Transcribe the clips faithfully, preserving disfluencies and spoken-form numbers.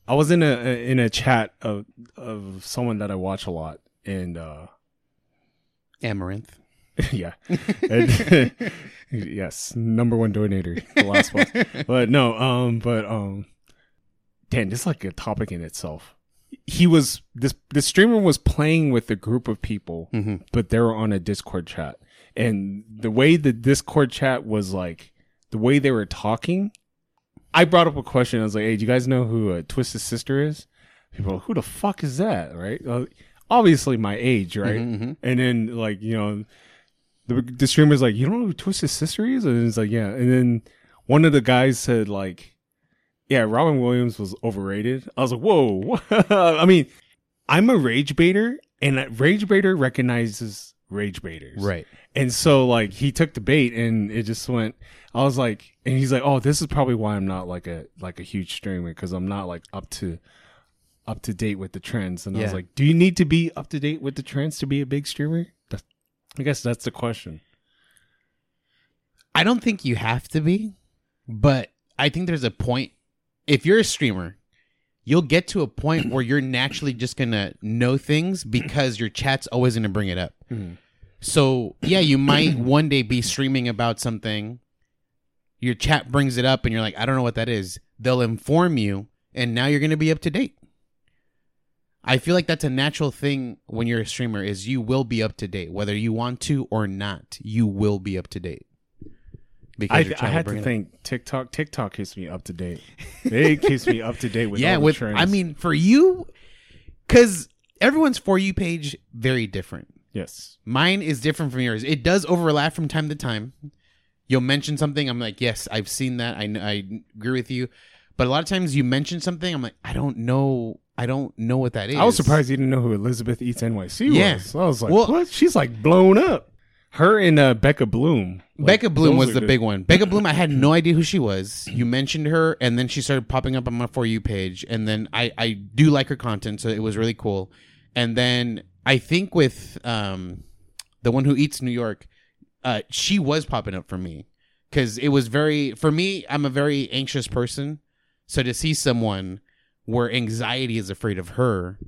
I was in a in a chat of of someone that I watch a lot, and uh, Amaranth. yeah, and, yes, number one donator, the last one. But no, um, but um, damn, this is like a topic in itself. He was this the streamer was playing with a group of people, mm-hmm. but they were on a Discord chat, and the way the Discord chat was like, the way they were talking, I brought up a question. I was like, "Hey, do you guys know who uh, Twisted Sister is?" People, are, who the fuck is that? Right? Uh, obviously, my age, right? Mm-hmm, mm-hmm. And then like you know, the the streamer's like, "You don't know who Twisted Sister is?" And it's like, "Yeah." And then one of the guys said like, yeah, Robin Williams was overrated. I was like, whoa. I mean, I'm a rage baiter, and rage baiter recognizes rage baiters. Right. And so, like, he took the bait, and it just went, I was like, and he's like, oh, this is probably why I'm not like a like a huge streamer, because I'm not like up to up to date with the trends. And yeah. I was like, do you need to be up to date with the trends to be a big streamer? That's, I guess that's the question. I don't think you have to be, but I think there's a point. If you're a streamer, you'll get to a point where you're naturally just going to know things because your chat's always going to bring it up. Mm-hmm. So, yeah, you might one day be streaming about something. Your chat brings it up and you're like, I don't know what that is. They'll inform you, and now you're going to be up to date. I feel like that's a natural thing when you're a streamer, is you will be up to date. Whether you want to or not, you will be up to date. I, I had to think up. TikTok. TikTok keeps me up to date. It keeps me up to date with yeah, all the with trends. I mean, for you, because everyone's For You page very different. Yes, mine is different from yours. It does overlap from time to time. You'll mention something, I'm like, yes, I've seen that. I I agree with you, but a lot of times you mention something, I'm like, I don't know. I don't know what that is. I was surprised you didn't know who Elizabeth Eats N Y C yeah. was. I was like, well, what? She's like blown up. Her and uh, Becca Bloom. Like, Becca Bloom was the, the big one. Becca Bloom, I had no idea who she was. You mentioned her, and then she started popping up on my For You page. And then I, I do like her content, so it was really cool. And then I think with um, the one who eats New York, uh, she was popping up for me. Because it was very, for me, I'm a very anxious person. So to see someone where anxiety is afraid of her,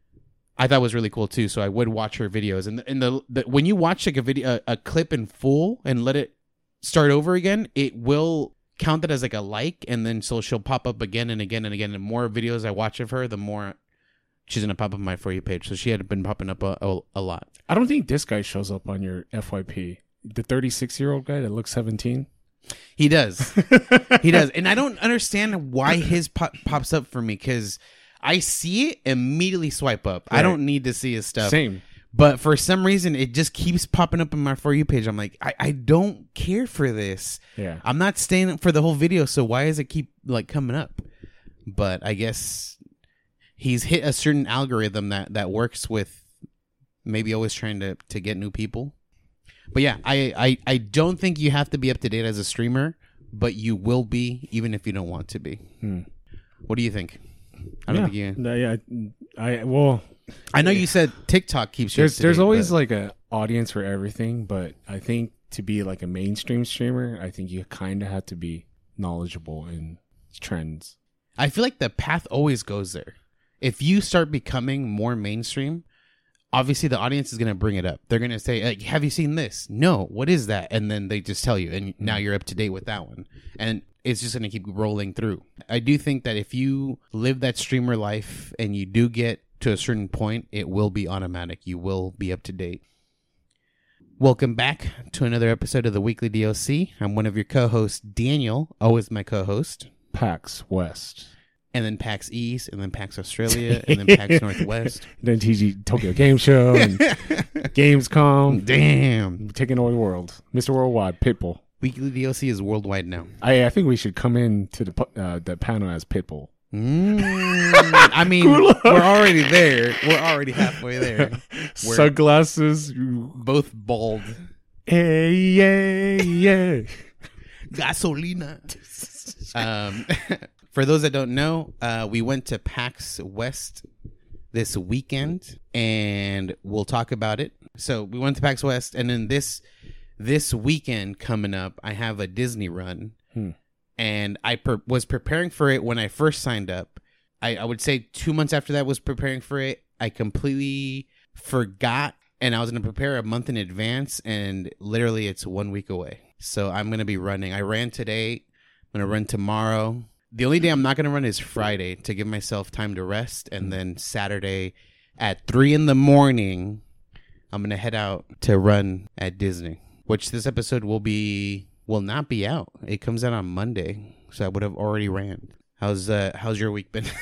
I thought was really cool too. So I would watch her videos, and the, and the, the when you watch like a video, a, a clip in full, and let it start over again, it will count that as like a like, and then so she'll pop up again and again and again. And the more videos I watch of her, the more she's gonna pop up on my For You page. So she had been popping up a, a, a lot. I don't think this guy shows up on your F Y P. The thirty-six year old guy that looks seventeen. He does, he does, and I don't understand why his pop, pops up for me, because I see it, immediately swipe up. Right. I don't need to see his stuff. Same. But for some reason, it just keeps popping up in my For You page. I'm like, I, I don't care for this. Yeah. I'm not staying up for the whole video, so why does it keep like coming up? But I guess he's hit a certain algorithm that, that works with maybe always trying to, to get new people. But yeah, I, I, I don't think you have to be up to date as a streamer, but you will be even if you don't want to be. Hmm. What do you think? I don't yeah. think you. Yeah, I well, I know you said TikTok keeps you. There's up to there's date, always but... like a audience for everything, but I think to be like a mainstream streamer, I think you kind of have to be knowledgeable in trends. I feel like the path always goes there. If you start becoming more mainstream, obviously the audience is going to bring it up. They're going to say, like, have you seen this? No, what is that? And then they just tell you, and now you're up to date with that one. And it's just going to keep rolling through. I do think that if you live that streamer life and you do get to a certain point, it will be automatic. You will be up to date. Welcome back to another episode of the Weekly D L C. I'm one of your co-hosts, Daniel, always my co-host. PAX West. And then PAX East, and then PAX Australia, and then PAX Northwest. Then T G Tokyo Game Show, and Gamescom. Damn. Taking over the world. Mister Worldwide, Pitbull. Weekly D L C is worldwide now. I I think we should come in to the uh, the panel as Pitbull. Mm, I mean, we're already there. We're already halfway there. We're Sunglasses. both bald. Hey, yeah, yeah. Gasolina. um, for those that don't know, uh, we went to PAX West this weekend, and we'll talk about it. So we went to PAX West, and then this this weekend coming up, I have a Disney run. Hmm. And I per- was preparing for it when I first signed up. I, I would say two months after that was preparing for it. I completely forgot, and I was going to prepare a month in advance, and literally it's one week away. So I'm going to be running. I ran today. I'm going to run tomorrow. The only day I'm not going to run is Friday to give myself time to rest, and then Saturday at three in the morning, I'm going to head out to run at Disney, which this episode will be will not be out. It comes out on Monday, so I would have already ran. How's uh, how's your week been?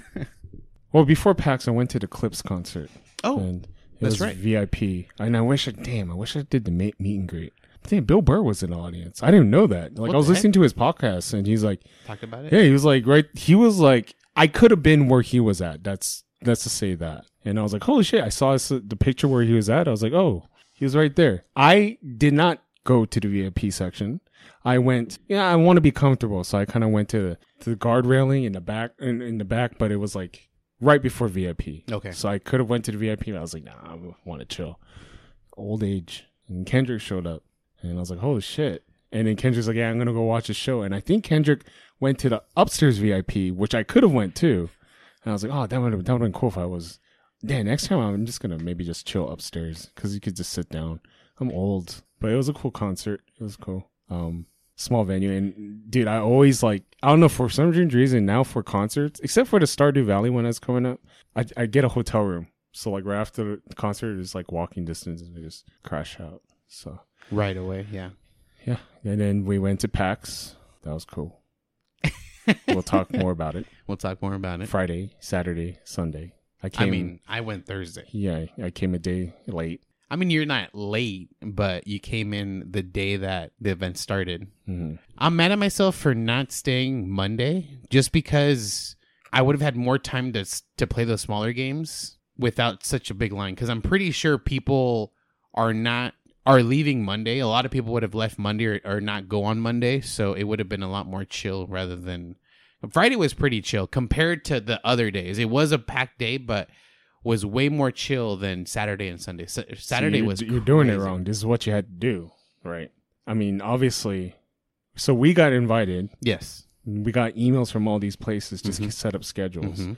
Well, before PAX, I went to the Clips concert. Oh, and it that's was right. V I P. And I wish I, damn, I wish I did the meet, meet and greet. Damn, Bill Burr was in the audience. I didn't know that. Like, What I was the listening to his podcast, and he's like, Talk about it. yeah, he was like, right. He was like, I could have been where he was at. That's, that's to say that. And I was like, holy shit. I saw this, the picture where he was at. I was like, oh, he was right there. I did not go to the V I P section. I went, yeah, I want to be comfortable. So I kind of went to the, to the guard railing in the back, in, in the back, but it was like right before V I P. Okay. So I could have went to the V I P, but I was like, nah, I want to chill. Old age. And Kendrick showed up. And I was like, holy shit. And then Kendrick's like, yeah, I'm going to go watch a show. And I think Kendrick went to the upstairs V I P, which I could have went to. And I was like, oh, that would have that would have been cool if I was, damn, next time I'm just going to maybe just chill upstairs because you could just sit down. I'm old. But it was a cool concert. It was cool. Um, small venue. And, dude, I always like, I don't know, for some reason now for concerts, except for the Stardew Valley one that's coming up, I, I get a hotel room. So, like, right after the concert, it's like walking distance and I just crash out. So... Right away, yeah. Yeah. And then we went to PAX. That was cool. We'll talk more about it. We'll talk more about it. Friday, Saturday, Sunday. I came. I mean, I went Thursday. Yeah, I came a day late. I mean, you're not late, but you came in the day that the event started. Mm-hmm. I'm mad at myself for not staying Monday, just because I would have had more time to to play those smaller games without such a big line. Because I'm pretty sure people are not. are leaving Monday. A lot of people would have left Monday or, or not go on Monday, so it would have been a lot more chill rather than... Friday was pretty chill compared to the other days. It was a packed day, but was way more chill than Saturday and Sunday. So, Saturday so you're, was You're doing it crazy. wrong. This is what you had to do, right? I mean, obviously... So we got invited. Yes. We got emails from all these places to Mhm. set up schedules. Mm-hmm.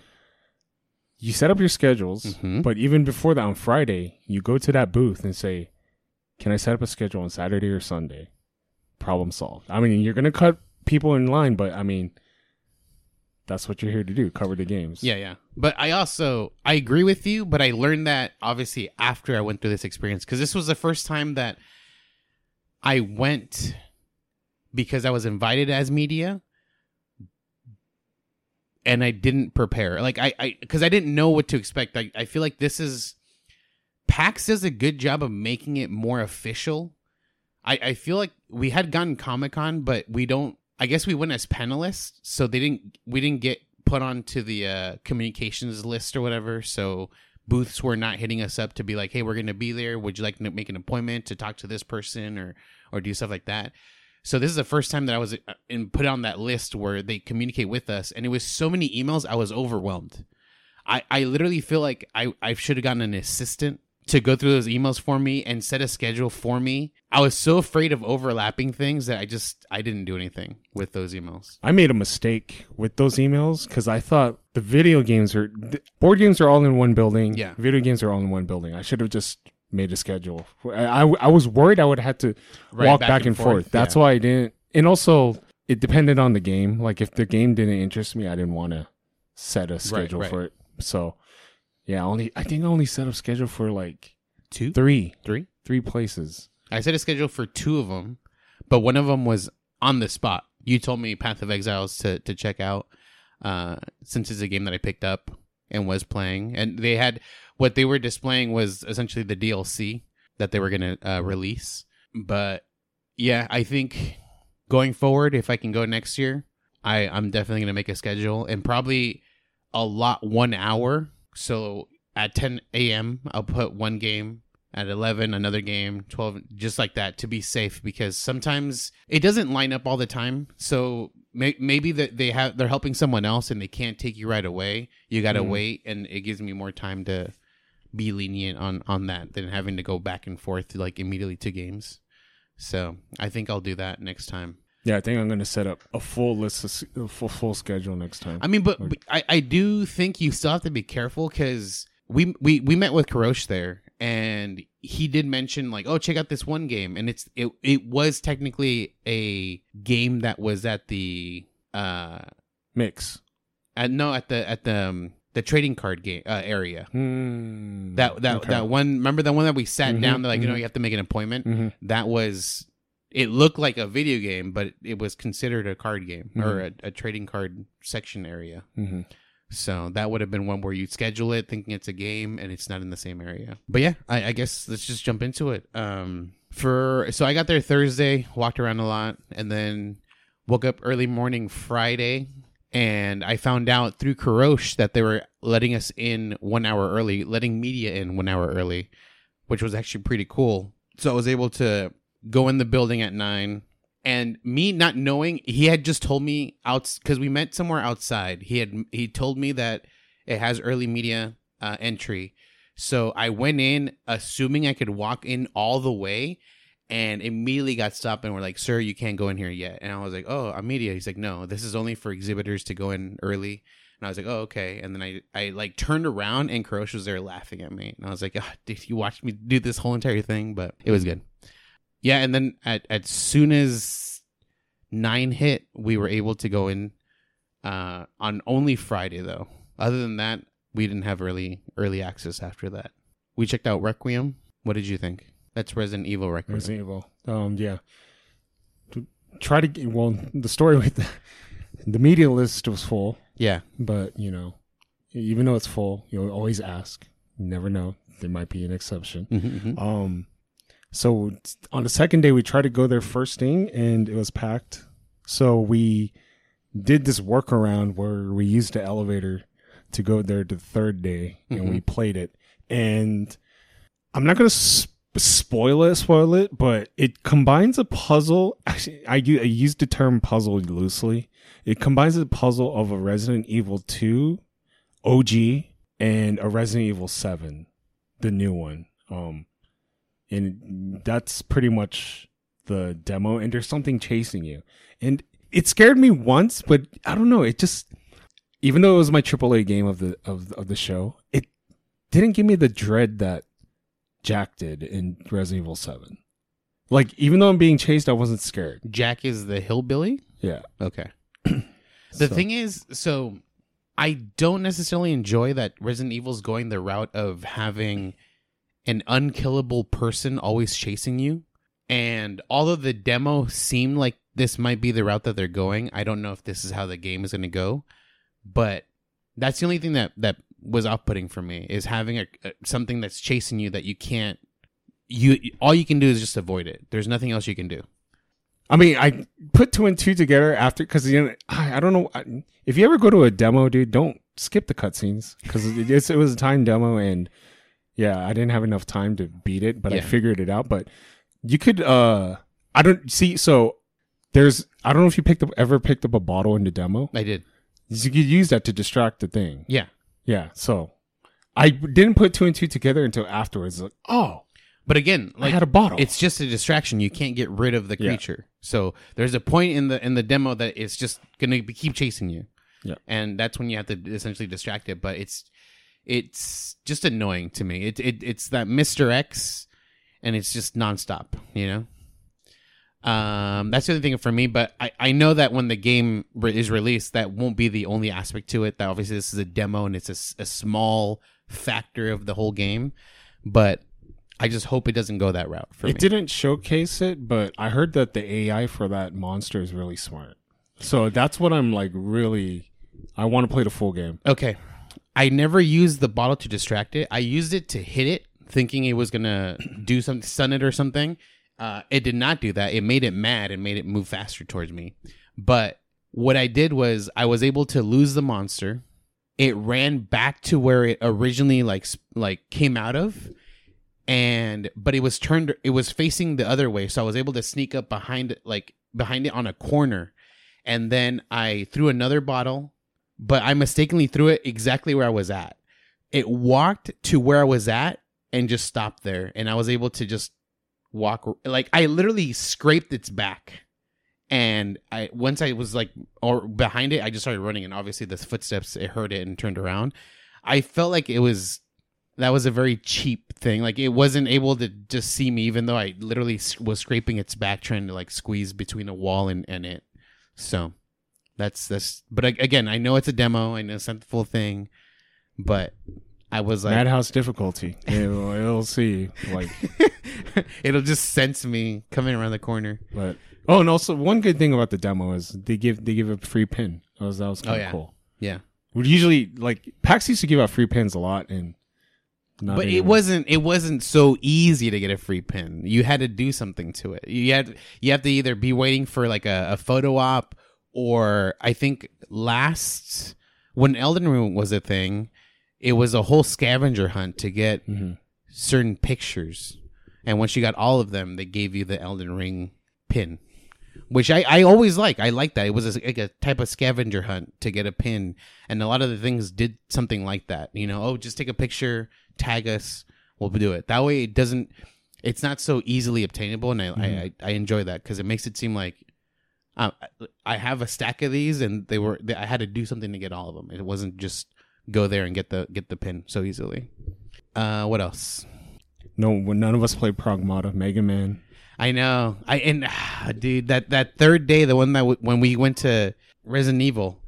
You set up your schedules, Mhm. but even before that, on Friday, you go to that booth and say... Can I set up a schedule on Saturday or Sunday? Problem solved. I mean, you're going to cut people in line, but I mean, that's what you're here to do, cover the games. Yeah, yeah. But I also, I agree with you, but I learned that obviously after I went through this experience, because this was the first time that I went because I was invited as media and I didn't prepare. Like, I, I, because I didn't know what to expect. I, I feel like this is, PAX does a good job of making it more official. I, I feel like we had gotten Comic-Con, but we don't, I guess we went as panelists, so they didn't, we didn't get put onto the uh, communications list or whatever, so booths were not hitting us up to be like, hey, we're going to be there. Would you like to make an appointment to talk to this person or, or do stuff like that? So this is the first time that I was in, put on that list where they communicate with us, and it was so many emails, I was overwhelmed. I, I literally feel like I, I should have gotten an assistant to go through those emails for me and set a schedule for me. I was so afraid of overlapping things that I just, I didn't do anything with those emails. I made a mistake with those emails because I thought the video games are, the board games are all in one building. Yeah. Video games are all in one building. I should have just made a schedule. I, I, I was worried I would have to Right, walk back, and forth. forth, That's yeah. why I didn't. And also, it depended on the game. Like if the game didn't interest me, I didn't want to set a schedule right. for it. So, yeah, only I think I only set up schedule for like Two? three, Three? three places. I set a schedule for two of them, but one of them was on the spot. You told me Path of Exiles to, to check out, uh, since it's a game that I picked up and was playing. And they had, what they were displaying was essentially the D L C that they were going to uh, release. But yeah, I think going forward, if I can go next year, I, I'm definitely going to make a schedule and probably a lot one hour. So at ten a.m., I'll put one game. At eleven, another game, twelve, just like that to be safe, because sometimes it doesn't line up all the time. So may- maybe that they have, they're helping someone else and they can't take you right away. You got to Mm. wait, and it gives me more time to be lenient on, on that than having to go back and forth like immediately to games. So I think I'll do that next time. Yeah, I think I'm gonna set up a full list, of, s- a full full schedule next time. I mean, but, but I, I do think you still have to be careful because we, we we met with Karosh there, and he did mention like, oh, check out this one game, and it's it it was technically a game that was at the uh Mix. at no at the at the um, the trading card game uh, area. Hmm. That that Okay. that one. Remember the one that we sat Mhm, down? They're like, you know, mhm. you have to make an appointment. Mhm. That was. It looked like a video game, but it was considered a card game or a, a trading card section area. Mm-hmm. So that would have been one where you schedule it thinking it's a game and it's not in the same area. But yeah, I, I guess let's just jump into it. Um, for so I got there Thursday, walked around a lot, and then woke up early morning Friday, and I found out through Karosh that they were letting us in one hour early, letting media in one hour early, which was actually pretty cool. So I was able to go in the building at nine. And me not knowing, he had just told me out because we met somewhere outside. He had he told me that it has early media uh, entry, so I went in assuming I could walk in all the way, and immediately got stopped and were like, "Sir, you can't go in here yet." And I was like, "Oh, I'm media." He's like, "No, this is only for exhibitors to go in early." And I was like, "Oh, okay." And then I I like turned around and Karosh was there laughing at me, and I was like, oh, "Did you watch me do this whole entire thing?" But it was good. Yeah, and then at as soon as nine hit, we were able to go in uh, on only Friday, though. Other than that, we didn't have early early access after that. We checked out Requiem. What did you think? That's Resident Evil Requiem. Resident Evil. Um, yeah. To try to get, well, the story with the, the media list was full, Yeah. but you know, even though it's full, you'll always ask. You never know. There might be an exception. Mm-hmm, Um, so on the second day, we tried to go there first thing, and it was packed. So we did this workaround where we used the elevator to go there the third day, and Mhm. we played it. And I'm not gonna sp- spoil it, spoil it, but it combines a puzzle. Actually, I, u- I used the term puzzle loosely. It combines a puzzle of a Resident Evil two O G and a Resident Evil seven, the new one. Um. And that's pretty much the demo, and there's something chasing you. And it scared me once, but I don't know, it just, even though it was my triple A game of the of, of the show, it didn't give me the dread that Jack did in Resident Evil seven. Like, even though I'm being chased, I wasn't scared. Jack is the hillbilly? Yeah. Okay. The So- thing is, so I don't necessarily enjoy that Resident Evil's going the route of having an unkillable person always chasing you. And although the demo seemed like this might be the route that they're going, I don't know if this is how the game is going to go. But that's the only thing that, that was off-putting for me, is having a, a something that's chasing you that you can't. You all you can do is just avoid it. There's nothing else you can do. I mean, I put two and two together after, because you know, I, I don't know. I, if you ever go to a demo, dude, don't skip the cutscenes, because it, it's, it was a timed demo, and yeah, I didn't have enough time to beat it, but I Yeah. figured it out. But you could, uh, I don't see. So there's, I don't know if you picked up ever picked up a bottle in the demo. I did. You could use that to distract the thing. Yeah. Yeah. So I didn't put two and two together until afterwards. Like, oh, But again, I like had a bottle. it's just a distraction. You can't get rid of the Yeah. creature. So there's a point in the in the demo that it's just gonna be, keep chasing you. Yeah. And that's when you have to essentially distract it. But it's it's just annoying to me. It it it's that Mister X, and it's just nonstop. You know. Um, that's the only thing for me. But I I know that when the game re- is released, that won't be the only aspect to it. That obviously this is a demo and it's a, s- a small factor of the whole game, but I just hope it doesn't go that route for it me. didn't showcase it, but I heard that the A I for that monster is really smart. So that's what I'm like really. I want to play the full game. Okay. I never used the bottle to distract it. I used it to hit it, thinking it was going to do something, stun it or something. Uh, it did not do that. It made it mad and made it move faster towards me. But what I did was I was able to lose the monster. It ran back to where it originally like s- like came out of. And but it was turned it was facing the other way, so I was able to sneak up behind it, like behind it on a corner. And then I threw another bottle, but I mistakenly threw it exactly where I was at. It walked to where I was at and just stopped there, and I was able to just walk, like I literally scraped its back And I once I was like or behind it, I just started running, and obviously the footsteps, it heard it and turned around. I felt like it was that was a very cheap thing. Like it wasn't able to just see me, even though I literally was scraping its back, trying to like squeeze between a wall and, and it. So that's that's. But again, I know it's a demo. I know it's not the full thing, but I was like Madhouse difficulty. It'll, it'll see like it'll just sense me coming around the corner. But oh, and also one good thing about the demo is they give they give a free pin. That was that was kind of oh, yeah. cool. Yeah. We usually like PAX used to give out free pins a lot, and not but anymore. it wasn't it wasn't so easy to get a free pin. You had to do something to it. You had you have to either be waiting for like a, a photo op, or I think last when Elden Ring was a thing, it was a whole scavenger hunt to get mm-hmm. certain pictures. And once you got all of them, they gave you the Elden Ring pin, which I, I always like. I like that. It was a, like a type of scavenger hunt to get a pin. And a lot of the things did something like that. You know, oh, just take a picture, tag us, we'll do it. That way it doesn't, it's not so easily obtainable. And I, mm-hmm. I, I, I enjoy that because it makes it seem like uh, I have a stack of these and they were, they, I had to do something to get all of them. It wasn't just go there and get the get the pin so easily. Uh, what else? No, none of us played Pragmata, Mega Man. I know. I and ah, dude, that, that third day, the one that w- when we went to Resident Evil,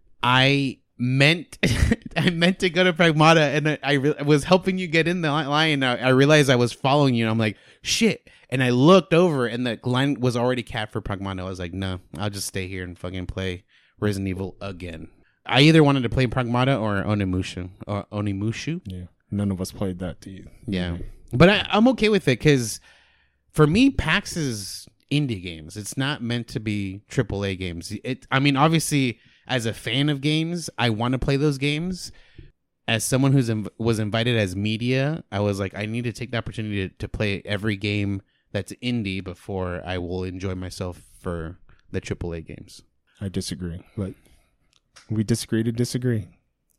I meant I meant to go to Pragmata, and I, I re- was helping you get in the line. I, I realized I was following you, and I'm like, shit. And I looked over, and the line was already capped for Pragmata. I was like, no, I'll just stay here and fucking play Resident Evil again. I either wanted to play Pragmata or Onimusha. Or Onimushu. Yeah, none of us played that, do you? Yeah. But I, I'm okay with it because for me, PAX is indie games. It's not meant to be triple A games. It, I mean, obviously, as a fan of games, I want to play those games. As someone who's inv- was invited as media, I was like, I need to take the opportunity to, to play every game that's indie before I will enjoy myself for the triple A games. I disagree, but we disagree to disagree.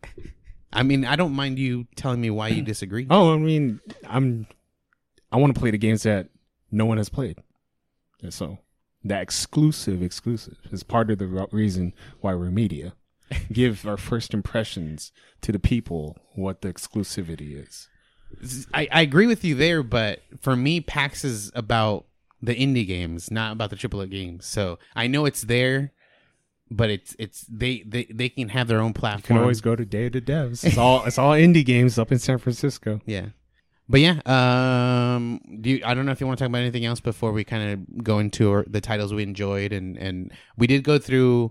I mean, I don't mind you telling me why you disagree. Oh, I mean, I'm, I want to play the games that no one has played. And so that exclusive, exclusive is part of the reason why we're media. Give our first impressions to the people what the exclusivity is. I, I agree with you there, but for me, PAX is about the indie games, not about the triple A games. So I know it's there. But it's it's they, they, they can have their own platform. You can always go to Day of the Devs. It's all it's all indie games up in San Francisco. Yeah, but yeah. Um, do you, I don't know if you want to talk about anything else before we kind of go into our, the titles we enjoyed, and, and we did go through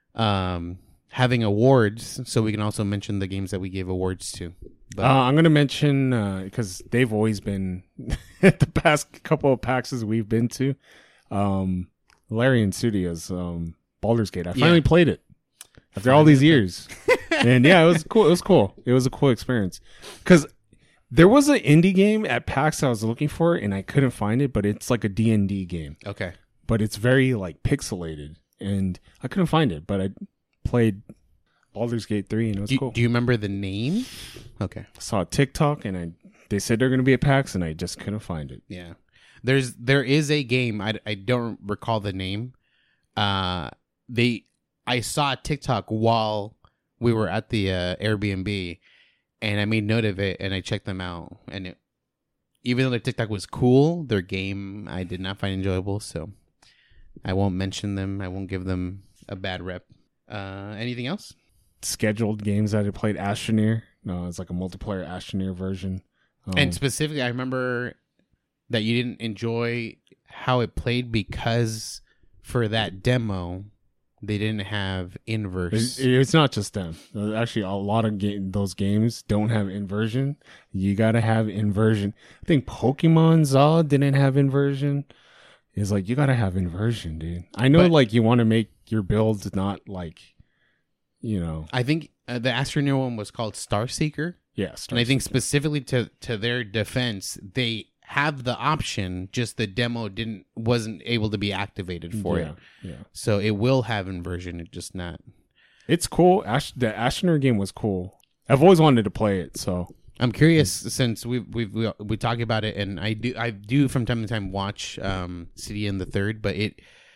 um having awards, so we can also mention the games that we gave awards to. But, uh, I'm gonna mention because uh, they've always been at the past couple of PAXs we've been to. Um, Larian Studios. Um. Baldur's Gate. I finally yeah. played it after all these years, and yeah, it was cool. It was cool. It was a cool experience because there was an indie game at PAX I was looking for, and I couldn't find it. But it's like a D and D game. Okay, but it's very like pixelated, and I couldn't find it. But I played Baldur's Gate three, and it was do, cool. Do you remember the name? Okay, I saw a TikTok, and I they said they're going to be at PAX, and I just couldn't find it. Yeah, there's there is a game. I I don't recall the name. Uh. They, I saw a TikTok while we were at the uh, Airbnb, and I made note of it, and I checked them out. And it, even though their TikTok was cool, their game I did not find enjoyable. So I won't mention them. I won't give them a bad rep. Uh, anything else? Scheduled games that I played. Astroneer. No, it's like a multiplayer Astroneer version. Um, and specifically, I remember that you didn't enjoy how it played because for that demo, they didn't have inverse. It's not just them. Actually, a lot of ga- those games don't have inversion. You gotta have inversion. I think Pokemon Zaw didn't have inversion. It's like you gotta have inversion, dude. I know, but, like you want to make your builds not like, you know. I think uh, the Astroneer one was called Star Seeker. Yeah, Star and I think Seeker. specifically to to their defense, they have the option, just the demo didn't wasn't able to be activated for yeah, it. Yeah. So it will have inversion, it just not. It's cool. Ash the Astroneer game was cool. I've always wanted to play it, so I'm curious since we we we we talk about it, and I do I do from time to time watch um City and the Third, but it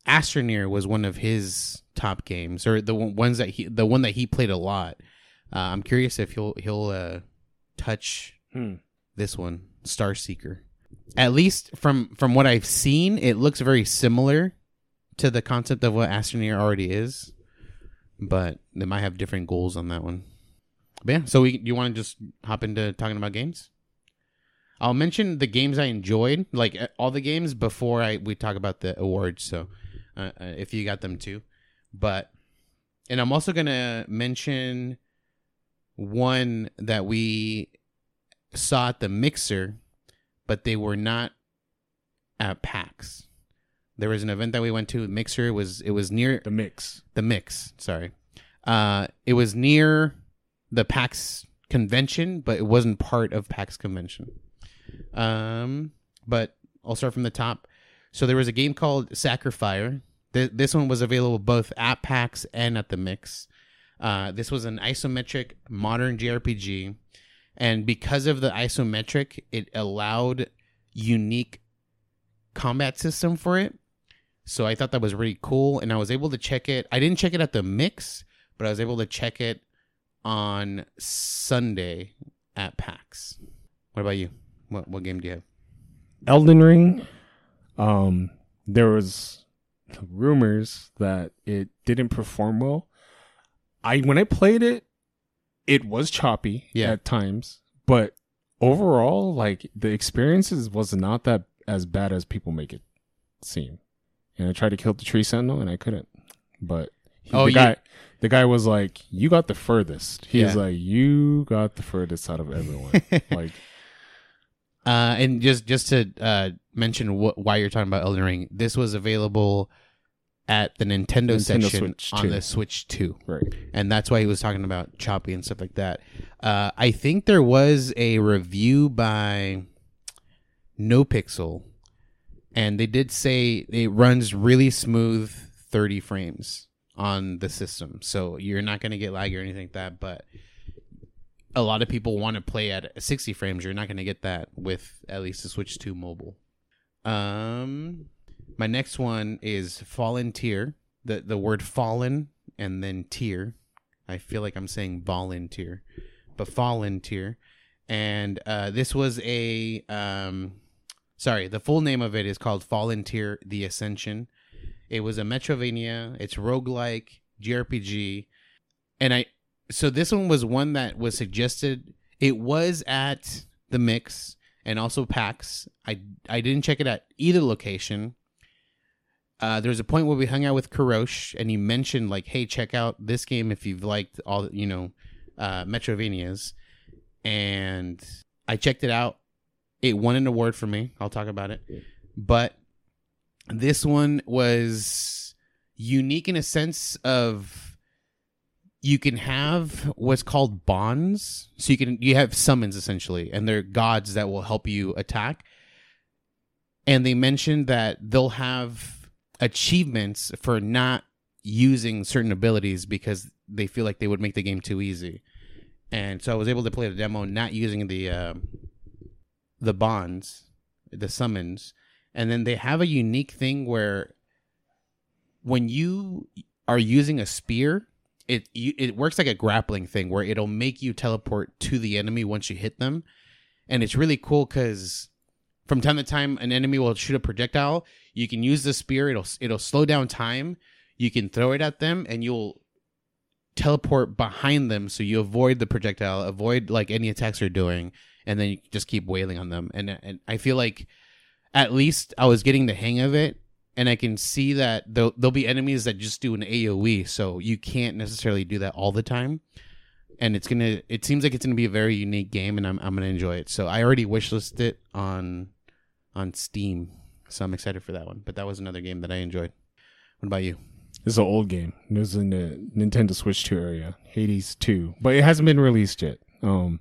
Astroneer was one of his top games, or the ones that he, the one that he played a lot. Uh, I'm curious if he'll he'll uh, touch Hmm. this one, Star Seeker. At least from from what I've seen, it looks very similar to the concept of what Astroneer already is, but they might have different goals on that one. But yeah, so we you want to just hop into talking about games? I'll mention the games I enjoyed, like all the games, before I we talk about the awards. So uh, uh, if you got them too, but and I'm also gonna mention one that we saw at the Mixer, but they were not at PAX. There was an event that we went to. Mixer. It was it was near The Mix. the Mix. Sorry, uh, it was near the PAX convention, but it wasn't part of PAX convention. Um, but I'll start from the top. So there was a game called Sacrifire. Th- this one was available both at PAX and at the Mix. Uh, this was an isometric modern J R P G, and because of the isometric, it allowed unique combat system for it. So I thought that was really cool, and I was able to check it. I didn't check it at the Mix, but I was able to check it on Sunday at PAX. What about you? What what game do you have? Elden Ring. Um, there was rumors that it didn't perform well. I when I played it, it was choppy Yeah. at times, but overall, like the experiences was not that as bad as people make it seem. And I tried to kill the tree sentinel, and I couldn't. But he, Oh, the you- guy, the guy was like, "You got the furthest." He was Yeah. like, "You got the furthest out of everyone." Like, Uh, and just just to uh, mention wh- why you're talking about Elden Ring, this was available at the Nintendo, Nintendo section Switch on two. the Switch two. right. And that's why he was talking about choppy and stuff like that. Uh, I think there was a review by NoPixel, and they did say it runs really smooth, thirty frames on the system. So you're not going to get lag or anything like that, but a lot of people want to play at sixty frames. You're not going to get that with at least the Switch two mobile. Um, my next one is Fallen Tier. The the word fallen and then tier. I feel like I'm saying volunteer, but Fallen Tier. And uh, this was a um, sorry. The full name of it is called Fallen Tier: The Ascension. It was a Metrovania. It's roguelike J R P G, and I. So this one was one that was suggested. It was at the Mix and also PAX. I I didn't check it at either location. Uh, there was a point where we hung out with Kurosh, and he mentioned like, "Hey, check out this game if you've liked all you know, uh, Metrovanias." And I checked it out. It won an award for me. I'll talk about it. But this one was unique in a sense of you can have what's called bonds. So you can you have summons essentially, and they're gods that will help you attack. And they mentioned that they'll have achievements for not using certain abilities because they feel like they would make the game too easy. And so I was able to play the demo not using the uh, the bonds, the summons. And then they have a unique thing where when you are using a spear, it you, it works like a grappling thing where it'll make you teleport to the enemy once you hit them. And it's really cool because from time to time, an enemy will shoot a projectile. You can use the spear. It'll it'll slow down time. You can throw it at them, and you'll teleport behind them, so you avoid the projectile, avoid like any attacks they're doing, and then you just keep wailing on them. And and I feel like at least I was getting the hang of it, and I can see that there'll, there'll be enemies that just do an AoE, so you can't necessarily do that all the time. And it's gonna. It seems like it's gonna be a very unique game, and I'm I'm gonna enjoy it. So I already wishlisted it on on Steam, so I'm excited for that one. But that was another game that I enjoyed. What about you? It's an old game. It was in the Nintendo Switch two area, Hades two, but it hasn't been released yet. Um,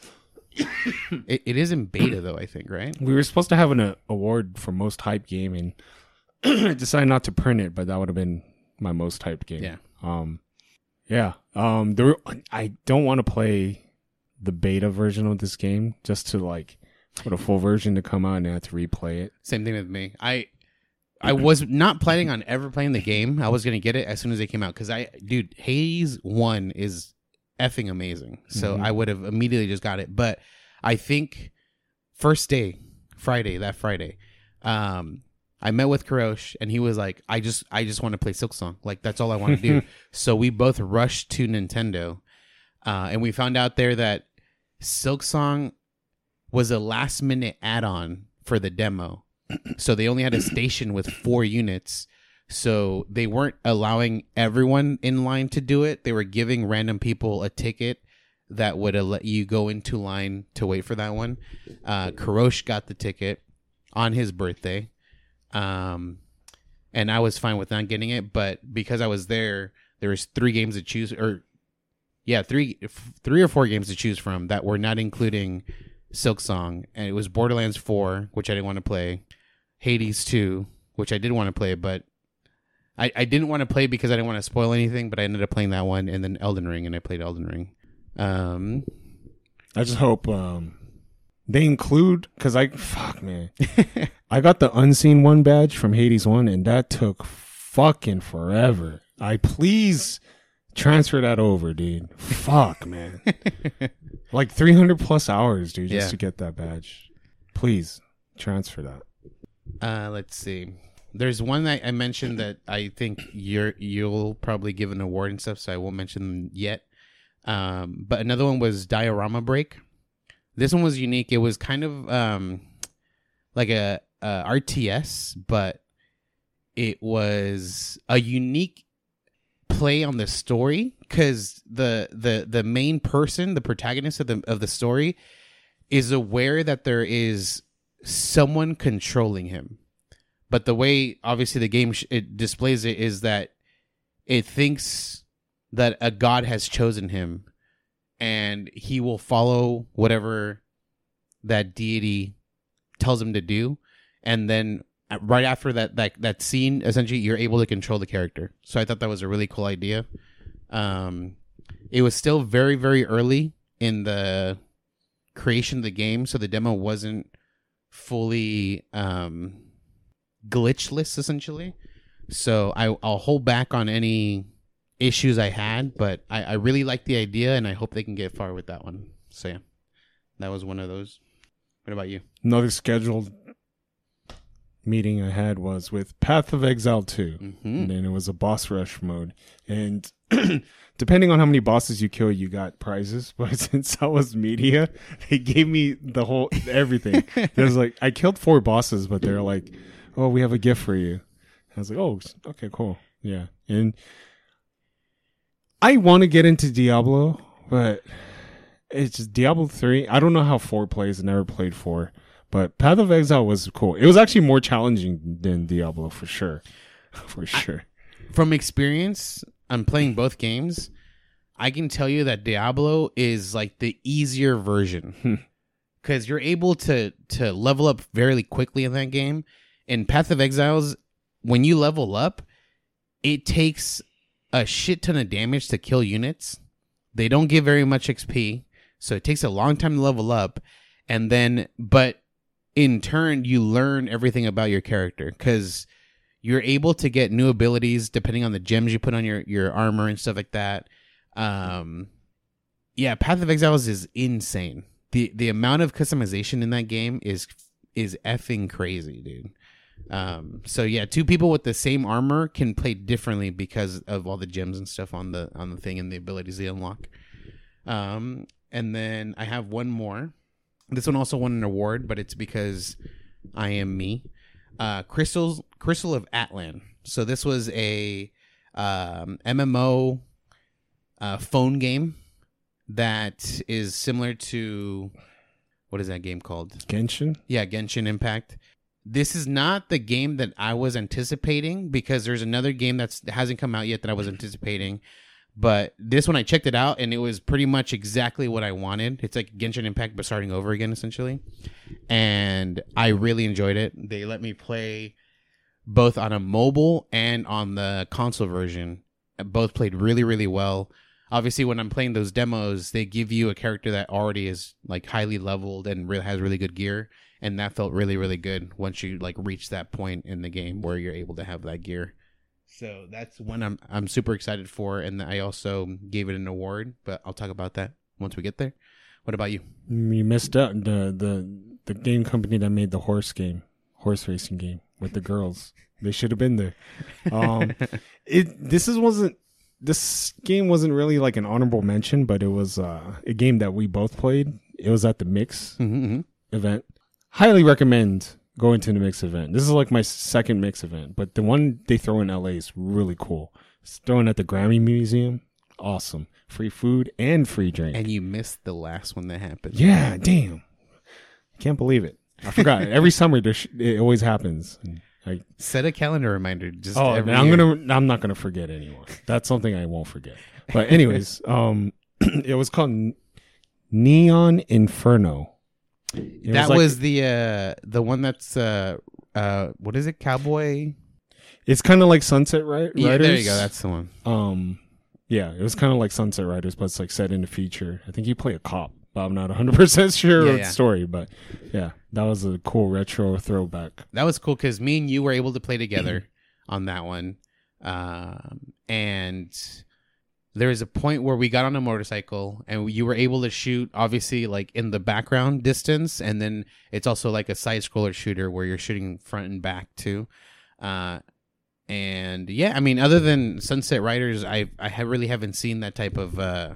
it, it is in beta though, I think, right? we were supposed to have an uh, award for most hyped game, and I decided not to print it, but that would have been my most hyped game. Yeah. Um, yeah. Um, there. Were, I don't want to play the beta version of this game just to like for the full version to come out and I have to replay it. Same thing with me. I I was not planning on ever playing the game. I was gonna get it as soon as it came out because I, dude, Hades one is effing amazing. So mm-hmm. I would have immediately just got it. But I think first day, Friday, that Friday, um, I met with Karosh and he was like, I just, I just want to play Silksong. Like that's all I want to do. So we both rushed to Nintendo, uh, and we found out there that Silksong was a last minute add-on for the demo. So they only had a station with four units. So they weren't allowing everyone in line to do it. They were giving random people a ticket that would uh, let you go into line to wait for that one. Uh, Karosh got the ticket on his birthday. Um, and I was fine with not getting it. But because I was there, there was three games to choose. Or yeah, three, f- three or four games to choose from that were not including Silksong. And it was Borderlands four, which I didn't want to play. Hades two, which I did want to play, but I, I didn't want to play because I didn't want to spoil anything, but I ended up playing that one, and then Elden Ring, and I played Elden Ring. Um, I just hope um, they include, because I, fuck, man. I got the Unseen One badge from Hades one, and that took fucking forever. I please transfer that over, dude. Fuck, man. Like three hundred plus hours, dude, just Yeah. to get that badge. Please transfer that. Uh, let's see. There's one that I mentioned that I think you're you'll probably give an award and stuff, so I won't mention them yet. Um, but another one was Diorama Break. This one was unique. It was kind of um, like a, a R T S, but it was a unique play on the story because the the the main person, the protagonist of the of the story, is aware that there is someone controlling him, but the way obviously the game sh- it displays it is that it thinks that a god has chosen him and he will follow whatever that deity tells him to do, and then right after that that, that scene essentially you're able to control the character. So I thought that was a really cool idea. Um, it was still very very early in the creation of the game, so the demo wasn't fully um glitchless essentially, so I, I'll hold back on any issues I had, but I, I really like the idea and I hope they can get far with that one. So yeah, that was one of those. What about you? Another scheduled meeting I had was with Path of Exile two, Mm-hmm. and then it was a boss rush mode, and depending on how many bosses you kill, you got prizes. But since I was media, they gave me the whole everything. There's like I killed four bosses, but they're like, "Oh, we have a gift for you." I was like, "Oh, okay, cool, yeah." And I want to get into Diablo, but it's just Diablo three. I don't know how four plays. I never played four, but Path of Exile was cool. It was actually more challenging than Diablo for sure, for sure. I, from experience, I'm playing both games. I can tell you that Diablo is like the easier version because you're able to to level up very quickly in that game. In Path of Exiles, when you level up, it takes a shit ton of damage to kill units. They don't give very much X P, so it takes a long time to level up. And then, but in turn, you learn everything about your character because you're able to get new abilities depending on the gems you put on your, your armor and stuff like that. Um, yeah, Path of Exiles is insane. The the amount of customization in that game is is effing crazy, dude. Um, so yeah, two people with the same armor can play differently because of all the gems and stuff on the on the thing and the abilities they unlock. Um, and then I have one more. This one also won an award, but it's because I am me. Uh, Crystals, Crystal of Atlan. So this was a um, M M O uh, phone game that is similar to, what is that game called? Genshin? Yeah, Genshin Impact. This is not the game that I was anticipating because there's another game that's, that hasn't come out yet that I was anticipating. But this one, I checked it out, and it was pretty much exactly what I wanted. It's like Genshin Impact, but starting over again, essentially. And I really enjoyed it. They let me play both on a mobile and on the console version. Both played really, really well. Obviously, when I'm playing those demos, they give you a character that already is like highly leveled and really has really good gear. and that felt really really good once you like reach that point in the game where you're able to have that gear. So that's one I'm I'm super excited for, and I also gave it an award, but I'll talk about that once we get there. What about you? You missed out the the the game company that made the horse game, horse racing game with the girls. They should have been there. Um, it this is wasn't this game wasn't really like an honorable mention, but it was uh, a game that we both played. It was at the Mix Mm-hmm, mm-hmm. event. Highly recommend going to the Mix event. This is like my second Mix event, but the one they throw in L A is really cool. It's thrown at the Grammy Museum. Awesome. Free food and free drink. And you missed the last one that happened. Yeah, damn. I can't believe it. I forgot. Every summer there sh- it always happens. I, Set a calendar reminder. Just oh, every I'm year. gonna. I'm not gonna forget anymore. That's something I won't forget. But anyways, um, it was called Neon Inferno. It That was, like- was the uh, the one that's uh, uh, what is it? Cowboy. It's kind of like Sunset Ri- Riders. Yeah, there you go. That's the one. Um, yeah, it was kind of like Sunset Riders, but it's like set in the future. I think you play a cop, but I'm not one hundred percent sure Yeah, of yeah. the story. But yeah, that was a cool retro throwback. That was cool because me and you were able to play together on that one, um, and there was a point where we got on a motorcycle and you were able to shoot, obviously, like in the background distance, and then it's also like a side scroller shooter where you're shooting front and back too. Uh, and yeah, I mean, other than Sunset Riders, I I ha- really haven't seen that type of uh,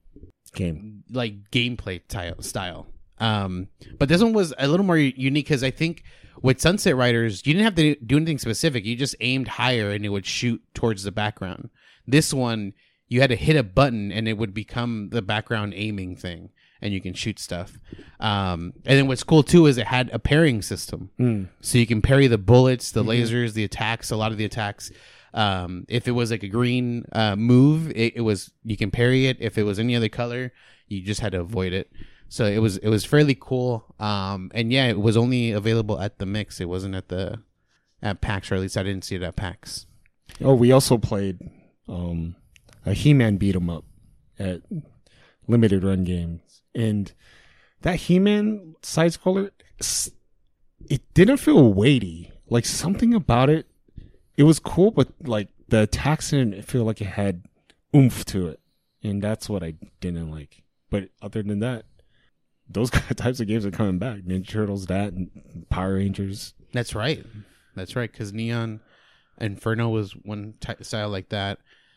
Game. like gameplay ty- style. Um, but this one was a little more u- unique because I think with Sunset Riders, you didn't have to do anything specific. You just aimed higher and it would shoot towards the background. This one, you had to hit a button and it would become the background aiming thing, and you can shoot stuff. Um, and then what's cool too is it had a parrying system, Mm. so you can parry the bullets, the lasers, the attacks. A lot of the attacks. Um, if it was like a green uh, move, it, it was you can parry it. If it was any other color, you just had to avoid it. So it was it was fairly cool. Um, and yeah, it was only available at the Mix. It wasn't at the at PAX, or at least I didn't see it at PAX. Oh, we also played um, a He-Man beat 'em up at Limited Run Games, and that He-Man side scroller, s- it didn't feel weighty. Like something about it, it was cool, but like the attacks didn't feel like it had oomph to it, and that's what I didn't like. But other than that, those types of games are coming back. Ninja Turtles, that, and Power Rangers. That's right. That's right. Because Neon Inferno was one type style like that.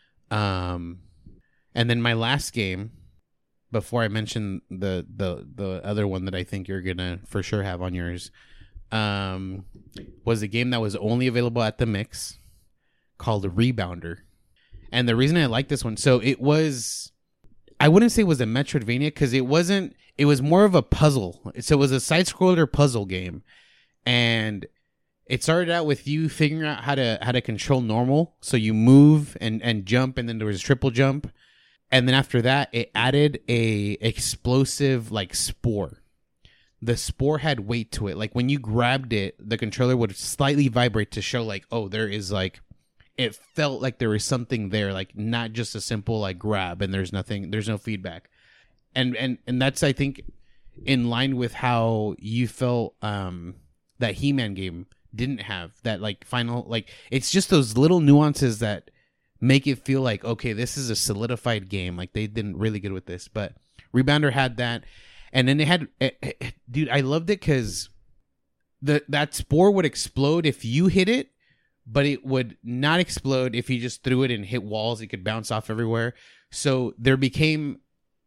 Um, and then my last game, before I mention the the the other one that I think you're gonna for sure have on yours, um, was a game that was only available at the Mix, called Rebounder. And the reason I like this one, so it was, I wouldn't say it was a Metroidvania because it wasn't. It was more of a puzzle. So it was a side scroller puzzle game, and it started out with you figuring out how to how to control normal. So you move and, and jump, and then there was triple jump, and then after that, it added a explosive like spore. The spore had weight to it. Like when you grabbed it, the controller would slightly vibrate to show like, oh, there is like, it felt like there was something there, like not just a simple like grab and there's nothing, there's no feedback. And and and that's, I think, in line with how you felt um, that He-Man game didn't have that like final, like it's just those little nuances that make it feel like, okay, this is a solidified game. Like they did really good with this, but Rebounder had that. And then they had, it, it, dude, I loved it because the that spore would explode if you hit it, but it would not explode if you just threw it and hit walls. It could bounce off everywhere. So there became,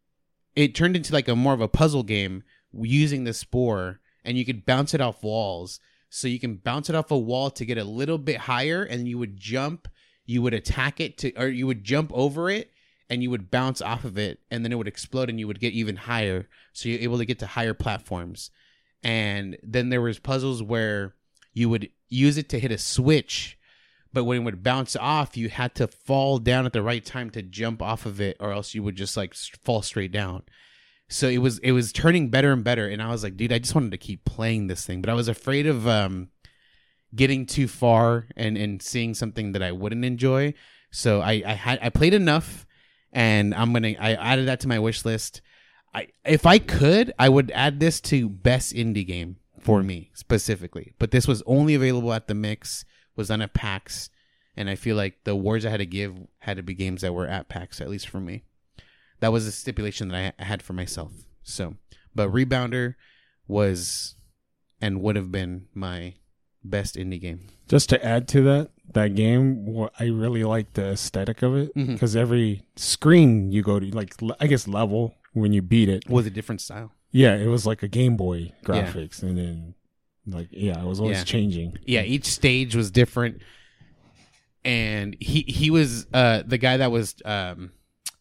it turned into like a more of a puzzle game using the spore, and you could bounce it off walls. So you can bounce it off a wall to get a little bit higher, and you would jump, you would attack it to, or you would jump over it, and you would bounce off of it, and then it would explode, and you would get even higher. So you're able to get to higher platforms. And then there was puzzles where you would use it to hit a switch, but when it would bounce off, you had to fall down at the right time to jump off of it, or else you would just like fall straight down. So it was it was turning better and better, and I was like, dude, I just wanted to keep playing this thing, but I was afraid of um, getting too far and, and seeing something that I wouldn't enjoy. So I, I had I played enough. And I'm gonna. I added that to my wish list. I, if I could, I would add this to best indie game. for me specifically. But this was only available at the Mix, was done at PAX, and I feel like the awards I had to give had to be games that were at PAX, at least for me. That was a stipulation that I had for myself. So, but Rebounder was and would have been my best indie game. Just to add to that, that game, wh- I really like the aesthetic of it because Mhm. every screen you go to, like le- I guess level when you beat it, Was a different style. yeah, it was like a Game Boy graphics, and then like yeah, it was always Yeah. changing. Yeah, each stage was different, and he he was uh the guy that was um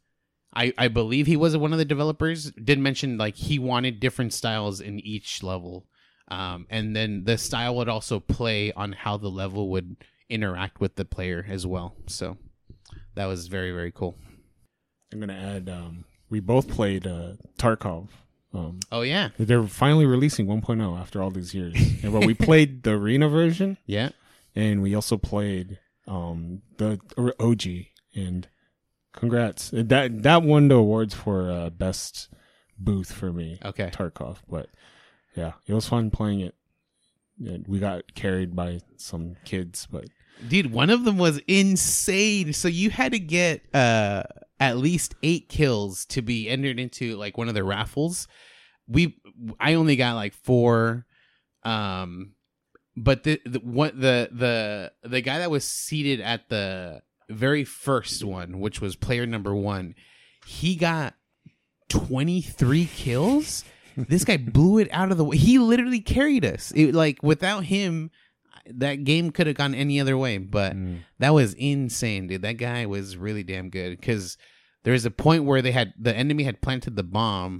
I I believe he was one of the developers. Did mention like he wanted different styles in each level, um and then the style would also play on how the level would interact with the player as well. So that was very, very cool. I'm gonna add. Um, we both played uh, Tarkov. Um, Oh yeah, they're finally releasing one point oh after all these years. And, but we played the arena version, yeah. and we also played um, the O G. And congrats, that that won the awards for uh, best booth for me. Okay. Tarkov. But yeah, it was fun playing it. And we got carried by some kids, but Dude, one of them was insane. So you had to get uh, at least eight kills to be entered into like one of the raffles. We, I only got like four, um, but the the what the the the guy that was seated at the very first one, which was player number one, he got twenty-three kills. This guy blew it out of the way. He literally carried us. It, like without him, that game could have gone any other way, but mm. that was insane, dude. That guy was really damn good because there's a point where they had the enemy had planted the bomb,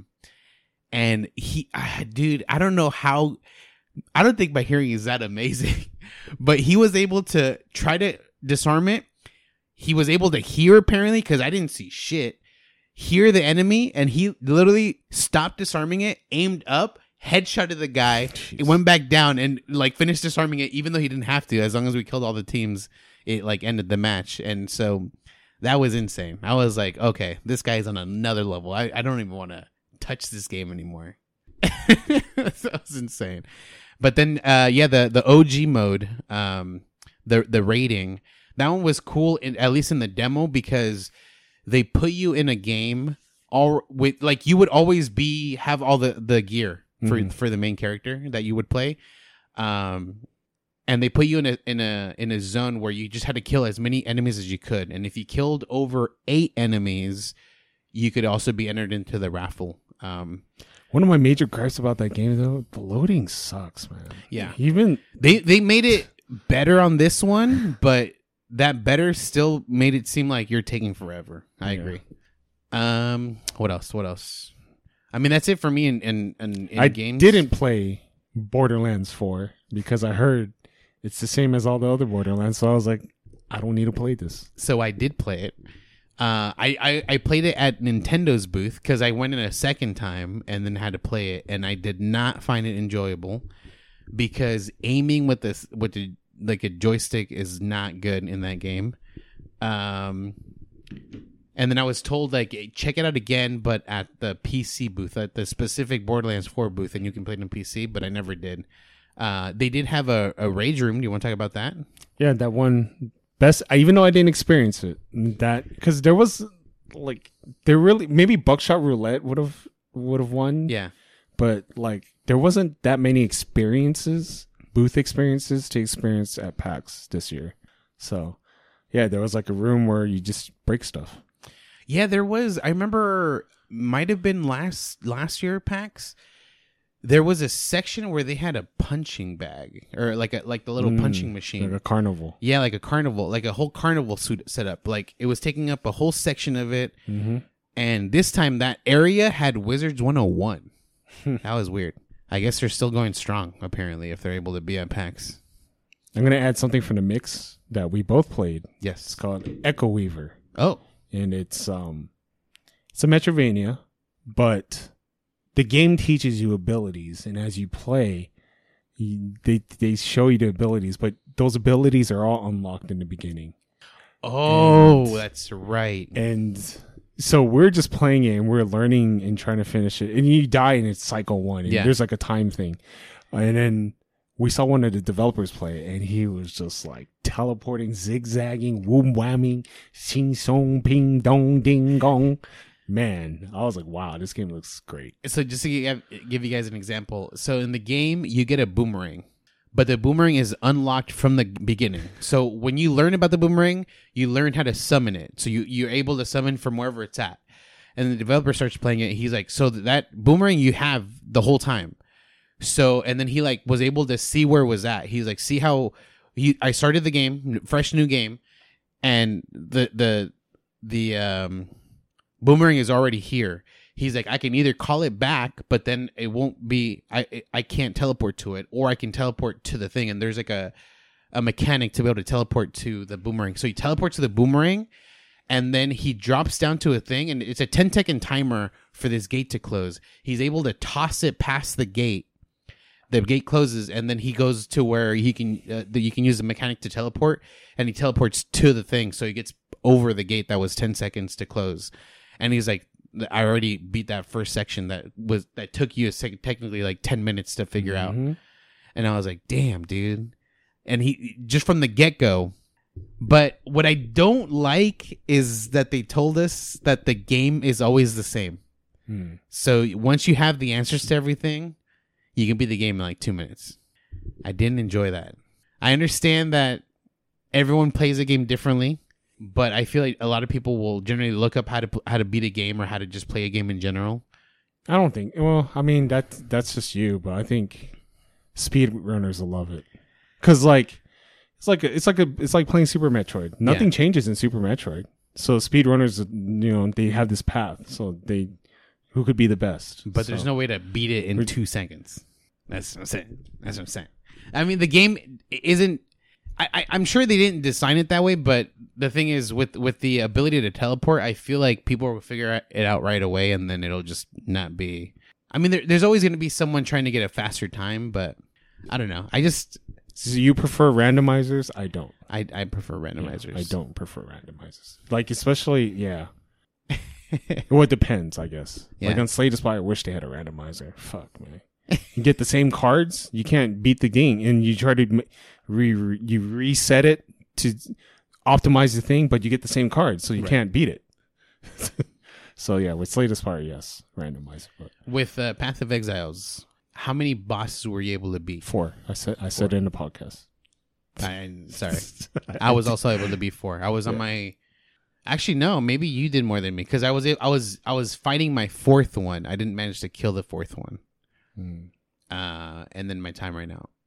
and he, ah, dude, I don't know how. I don't think my hearing is that amazing, but he was able to try to disarm it. He was able to hear apparently because I didn't see shit. Hear the enemy, and he literally stopped disarming it, aimed up, headshotted the guy. Jeez. It went back down and like finished disarming it, even though he didn't have to. As long as we killed all the teams, it like ended the match. And so that was insane. I was like, okay, this guy's on another level. I, I don't even want to touch this game anymore. That was insane. But then, uh, yeah, the the O G mode, um, the the rating, that one was cool. In, at least in the demo because they put you in a game all with like you would always be have all the, the gear for Mhm. for the main character that you would play, um, and they put you in a in a in a zone where you just had to kill as many enemies as you could, and if you killed over eight enemies, you could also be entered into the raffle. Um, One of my major gripes about that game, though, the loading sucks, man. Yeah. Even they they made it better on this one, but that better still made it seem like you're taking forever. I Yeah. agree. Um, what else? What else? I mean, that's it for me in in, in, in I games. didn't play Borderlands four because I heard it's the same as all the other Borderlands. So I was like, I don't need to play this. So I did play it. Uh, I, I, I played it at Nintendo's booth because I went in a second time and then had to play it, and I did not find it enjoyable because aiming with this with the, like a joystick is not good in that game. Um, and then I was told like check it out again, but at the P C booth, at the specific Borderlands four booth, and you can play it on P C. But I never did. Uh, they did have a, a rage room. Do you want to talk about that? Yeah, that one best. I, even though I didn't experience it, that because there was like there really maybe Buckshot Roulette would have would have won. Yeah. But like there wasn't that many experiences, booth experiences to experience at PAX this year. So yeah, there was like a room where you just break stuff. Yeah, there was. I remember, might have been last last year PAX. There was a section where they had a punching bag or like a like the little Mm, punching machine. Like a carnival. Yeah, like a carnival, like a whole carnival suit set up. Like it was taking up a whole section of it. Mm-hmm. And this time that area had Wizards one oh one. That was weird. I guess they're still going strong, apparently, if they're able to be at PAX. I'm gonna add something from the mix that we both played. It's Yes. called Echo Weaver. Oh. And it's um it's a Metrovania, but the game teaches you abilities, and as you play, you, they they show you the abilities, but those abilities are all unlocked in the beginning. Oh, And- that's right. And so we're just playing it and we're learning and trying to finish it. And you die and it's cycle one. And Yeah. there's like a time thing. And then we saw one of the developers play it, and he was just like teleporting, zigzagging, woom whamming, sing song, ping dong, ding gong. Man, I was like, wow, this game looks great. So just to give, give you guys an example. So in the game, you get a boomerang. But the boomerang is unlocked from the beginning. So when you learn about the boomerang, you learn how to summon it. So you, you're able to summon from wherever it's at. And the developer starts playing it. He's like, so that boomerang you have the whole time. So, and then he like was able to see where it was at. He's like, see how he, I started the game, fresh new game. And the, the, the, um, boomerang is already here. He's like, I can either call it back, but then it won't be, I I can't teleport to it, or I can teleport to the thing. And there's like a, a mechanic to be able to teleport to the boomerang. So he teleports to the boomerang, and then he drops down to a thing, and it's a ten second timer for this gate to close. He's able to toss it past the gate. The gate closes, and then he goes to where he can, uh, the, you can use the mechanic to teleport, and he teleports to the thing. So he gets over the gate that was ten seconds to close. And he's like, I already beat that first section that was that took you a sec- technically like ten minutes to figure Mm-hmm. out. And I was like, damn, dude. And he just from the get go. But what I don't like is that they told us that the game is always the same. Hmm. So once you have the answers to everything, you can beat the game in like two minutes. I didn't enjoy that. I understand that everyone plays a game differently. But I feel like a lot of people will generally look up how to how to beat a game or how to just play a game in general. I don't think. Well, I mean that that's just you, but I think speedrunners will love it because like it's like a, it's like a it's like playing Super Metroid. Nothing Yeah. changes in Super Metroid, so speedrunners, you know, they have this path. So they who could be the best. But so. there's no way to beat it in We're- two seconds. That's what I'm saying. That's what I'm saying. I mean, the game isn't. I, I, I'm sure they didn't design it that way, but the thing is, with with the ability to teleport, I feel like people will figure it out right away, and then it'll just not be. I mean, there, there's always going to be someone trying to get a faster time, but I don't know. I just So you prefer randomizers? I don't. I, I prefer randomizers. I don't prefer randomizers. Like especially, yeah. Well, it depends, I guess. Yeah. Like on Slay the Spire, I wish they had a randomizer. Fuck, man. You get the same cards, you can't beat the game, and you try to re, re you reset it to optimize the thing, but you get the same cards, so you Right. can't beat it. So yeah, with Slay the Spire, yes, randomizer. But With uh, Path of Exiles, how many bosses were you able to beat? four. I said I said it in the podcast. I, sorry, I was also able to beat four. I was on Yeah. my. Actually, no. Maybe you did more than me because I was I was I was fighting my fourth one. I didn't manage to kill the fourth one. Hmm. Uh, and then my time right now.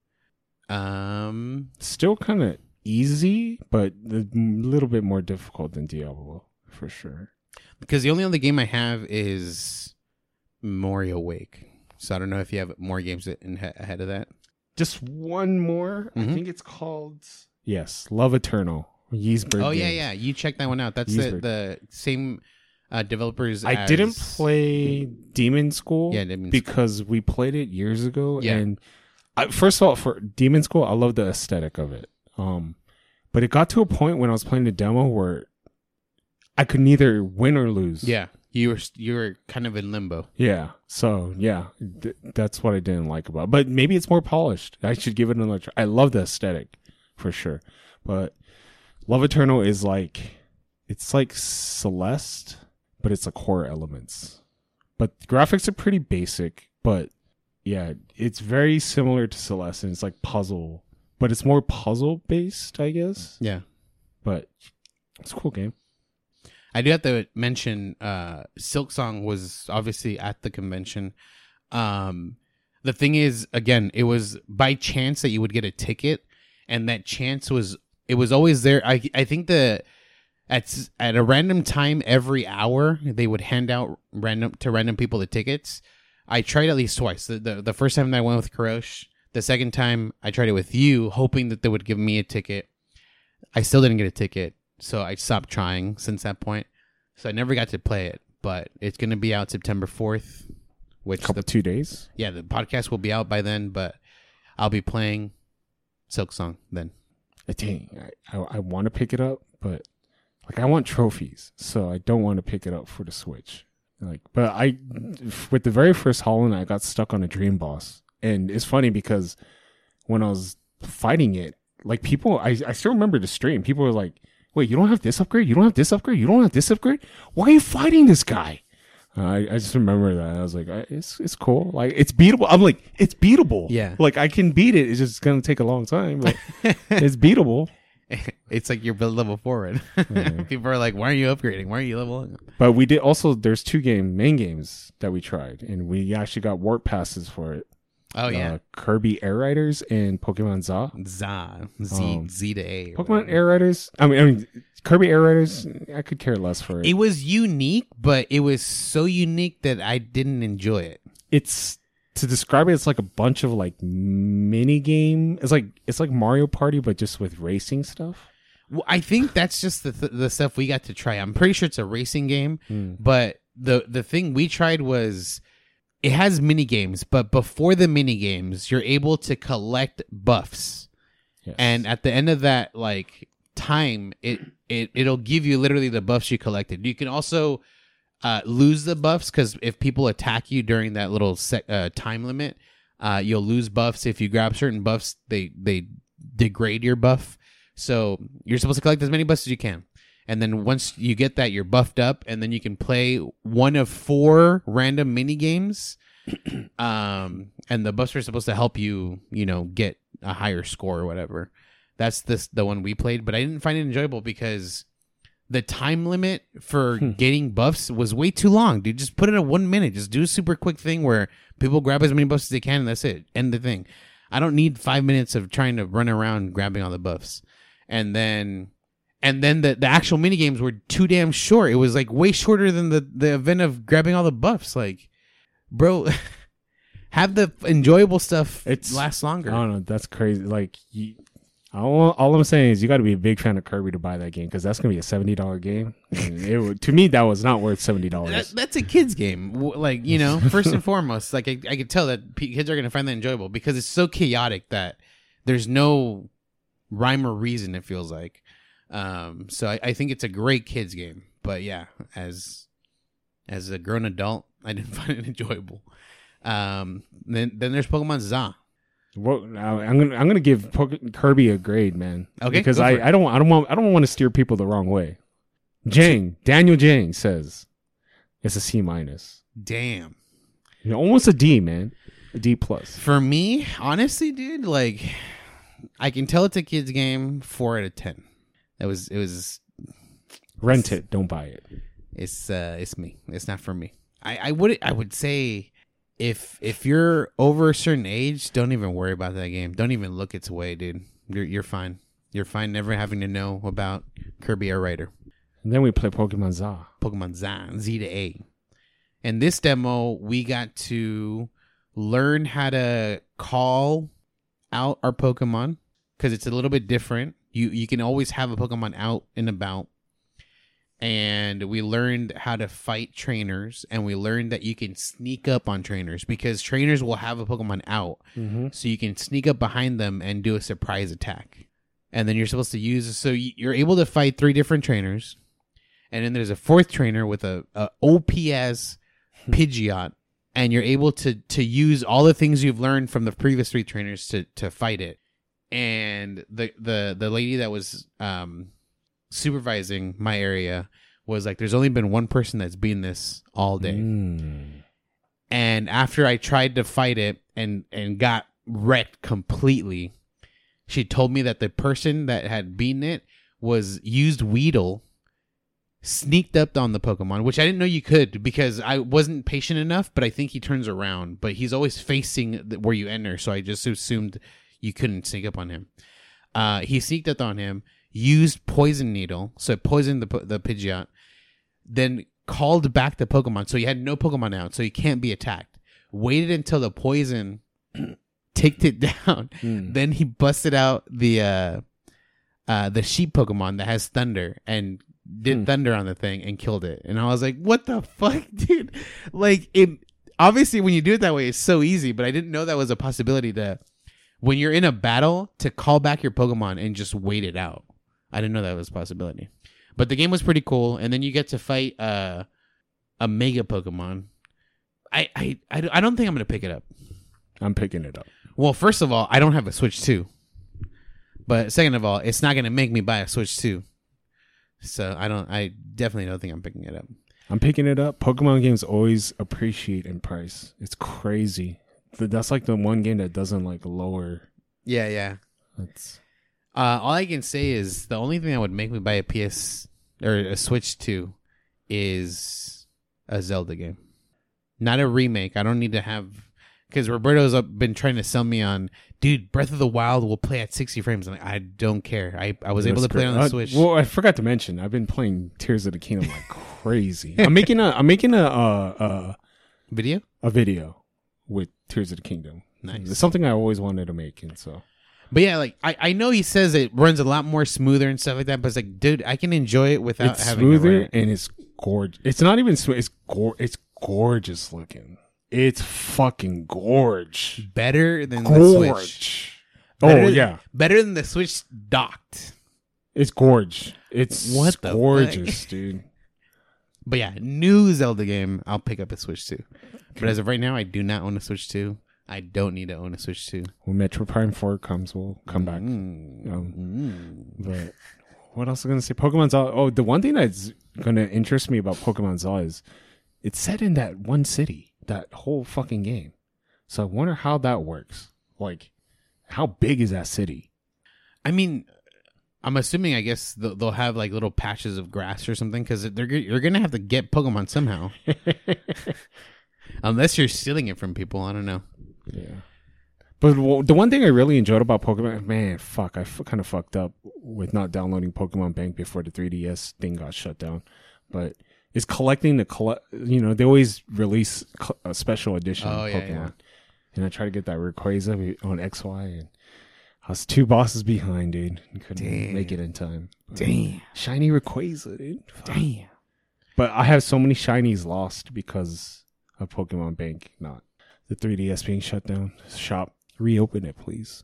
Um, Still kind of easy, but a little bit more difficult than Diablo for sure. because the only other game I have is Mario Wake. So I don't know if you have more games in, ahead of that. Just one more. Mhm. I think it's called yes, Love Eternal. Yeasburg. Oh yeah, Games. yeah. You check that one out. That's the, Yeasburg. the same uh, developers. I as- didn't play Demon School Yeah, Demon School. because we played it years ago. Yeah. And I, first of all, for Demon School, I love the aesthetic of it. Um, but it got to a point when I was playing the demo where I could neither win or lose. Yeah, you were you were kind of in limbo. Yeah. So yeah, th- that's what I didn't like about it. But maybe it's more polished. I should give it another try. I love the aesthetic for sure. But Love Eternal is like, it's like Celeste, but it's like horror elements. But the graphics are pretty basic, but yeah, it's very similar to Celeste, and it's like puzzle, but it's more puzzle based, I guess. Yeah. But it's a cool game. I do have to mention uh, Silk Song was obviously at the convention. Um, the thing is, again, it was by chance that you would get a ticket, and that chance was it was always there. I I think the at at a random time every hour they would hand out random to random people the tickets. I tried at least twice. The the, the first time that I went with Karosh, the second time I tried it with you, hoping that they would give me a ticket. I still didn't get a ticket. So I stopped trying since that point. So I never got to play it, but it's going to be out September fourth, which Couple the, two days. yeah, the podcast will be out by then, but I'll be playing Silk Song then. Uh, Dang, I I, I want to pick it up, but like I want trophies, so I don't want to pick it up for the Switch. Like, but I, with the very first Hollow Knight, I got stuck on a dream boss, and it's funny because when I was fighting it, like people, I I still remember the stream. People were like, "Wait, you don't have this upgrade? You don't have this upgrade? You don't have this upgrade? Why are you fighting this guy?" Uh, I I just remember that. I was like, I, "It's it's cool. Like it's beatable." I'm like, "It's beatable." Yeah. Like I can beat it. It's just gonna take a long time, but it's beatable. It's like you're level forward. Yeah. People are like, "Why are you upgrading? Why are you leveling up?" But we did also. There's two game main games that we tried, and we actually got warp passes for it. Oh yeah, uh, Kirby Air Riders and Pokemon Z. Z Z Um, Z to A. Pokemon Air Riders. I mean, I mean Kirby Air Riders. I could care less for it. It was unique, but it was so unique that I didn't enjoy it. It's to describe it. It's like a bunch of like mini game. It's like it's like Mario Party, but just with racing stuff. Well, I think that's just the th- the stuff we got to try. I'm pretty sure it's a racing game, Mm. but the the thing we tried was it has mini games, but before the mini games, you're able to collect buffs, Yes. and at the end of that like time, it it it'll give you literally the buffs you collected. You can also uh, lose the buffs because if people attack you during that little sec- uh, time limit, uh, you'll lose buffs. If you grab certain buffs, they they degrade your buff. So you're supposed to collect as many buffs as you can. And then once you get that, you're buffed up, and then you can play one of four random mini games. um, and the buffs are supposed to help you, you know, get a higher score or whatever. That's this the one we played, but I didn't find it enjoyable because the time limit for Hmm. getting buffs was way too long, dude. Just put it at one minute. Just do a super quick thing where people grab as many buffs as they can, and that's it. End the thing. I don't need five minutes of trying to run around grabbing all the buffs. And then and then the, the actual mini games were too damn short. It was like way shorter than the, the event of grabbing all the buffs. Like, bro, have the enjoyable stuff It's- last longer. I don't know. That's crazy. Like, you, all, all I'm saying is you got to be a big fan of Kirby to buy that game because that's gonna be a seventy dollar game. And it would, to me, that was not worth seventy That, dollars. that's a kid's game. W- Like, you know, first and foremost, like I, I could tell that p- kids are going to find that enjoyable because it's so chaotic that there's no rhyme or reason, it feels like. Um, so I, I think it's a great kids game. But yeah, as as a grown adult, I didn't find it enjoyable. Um, then then there's Pokemon Z. Well, now, I'm gonna I'm gonna give Poke- Kirby a grade, man. Okay, because go for I, it. I don't I don't want I don't want to steer people the wrong way. Jang Daniel Jang says it's a C minus. Damn. You know, almost a D, man. A D plus. For me, honestly, dude, like I can tell it's a kids game. Four out of ten. That was it was. Rent it, don't buy it. It's uh, it's me. It's not for me. I, I would I would say if if you're over a certain age, don't even worry about that game. Don't even look its way, dude. You're you're fine. You're fine. Never having to know about Kirby Air Rider, And then we play Pokemon Z. Pokemon Z, Z to A. In this demo, we got to learn how to call out our Pokemon because it's a little bit different. You you can always have a Pokemon out and about. And we learned how to fight trainers, and we learned that you can sneak up on trainers because trainers will have a Pokemon out. Mm-hmm. So you can sneak up behind them and do a surprise attack. And then you're supposed to use, so you're able to fight three different trainers. And then there's a fourth trainer with a, a O P S Pidgeot. And you're able to to use all the things you've learned from the previous three trainers to, to fight it. And the, the, the lady that was um, supervising my area was like, there's only been one person that's been this all day. Mm. And after I tried to fight it and, and got wrecked completely, she told me that the person that had beaten it was used Weedle, sneaked up on the Pokemon, which I didn't know you could because I wasn't patient enough, but I think he turns around. But he's always facing where you enter, so I just assumed you couldn't sneak up on him. Uh, he sneaked up on him, used Poison Needle, so it poisoned the, the Pidgeot, then called back the Pokemon, so he had no Pokemon out, so he can't be attacked. Waited until the poison ticked it down. Mm. Then he busted out the uh, uh, the sheep Pokemon that has thunder and did Hmm. thunder on the thing and killed it. And I was like, what the fuck, dude? Like, it obviously when you do it that way, it's so easy, but I didn't know that was a possibility to, when you're in a battle, to call back your Pokemon and just wait it out. I didn't know that was a possibility. But the game was pretty cool, and then you get to fight uh, a mega Pokemon. I, I, I, I don't think I'm going to pick it up. I'm picking it up. Well, first of all, I don't have a Switch two. But second of all, it's not going to make me buy a Switch two. So I don't. I definitely don't think I'm picking it up. I'm picking it up. Pokemon games always appreciate in price. It's crazy. That's like the one game that doesn't like lower. Yeah, yeah. That's Uh, all I can say is the only thing that would make me buy a P S or a Switch two is a Zelda game, not a remake. I don't need to have because Roberto's up, been trying to sell me on, dude. Breath of the Wild will play at sixty frames. I'm like, I don't care. I, I was able to play it on the uh, Switch. Well, I forgot to mention, I've been playing Tears of the Kingdom like crazy. I'm making a I'm making a uh, uh, Video? a video with Tears of the Kingdom. Nice. It's something I always wanted to make, and so. But yeah, like I, I know he says it runs a lot more smoother and stuff like that, but it's like, dude, I can enjoy it without It's having smoother to run it. and it's gorgeous. It's not even smooth. It's gor- It's gorgeous looking. It's fucking gorge. Better than the Switch. Gorge. Better, Oh yeah, better than the Switch docked. it's gorge. It's What the gorgeous, dude. But yeah, new Zelda game, I'll pick up a Switch two. But as of right now, I do not own a Switch two. I don't need to own a Switch two. When Metro Prime four comes, we'll come back. Mm. Um, Mm. But what else am I gonna say? Pokemon Zelda. Oh, the one thing that's gonna interest me about Pokemon Zelda is it's set in that one city, that whole fucking game. So I wonder how that works. Like, how big is that city? I mean, I'm assuming, I guess, they'll, they'll have like little patches of grass or something because they're g- you're going to have to get Pokemon somehow. Unless you're stealing it from people. I don't know. Yeah. But w- the one thing I really enjoyed about Pokemon, man, fuck, I f- kind of fucked up with not downloading Pokemon Bank before the three D S thing got shut down. But it's collecting the, colle- you know, they always release co- a special edition Oh, of yeah, Pokemon. yeah. And I tried to get that Rayquaza on X Y, and I was two bosses behind, dude. And couldn't Damn. make it in time. But Damn. shiny Rayquaza, dude. Fuck. Damn. But I have so many shinies lost because of Pokemon Bank, not the three D S being shut down. Shop, reopen it, please.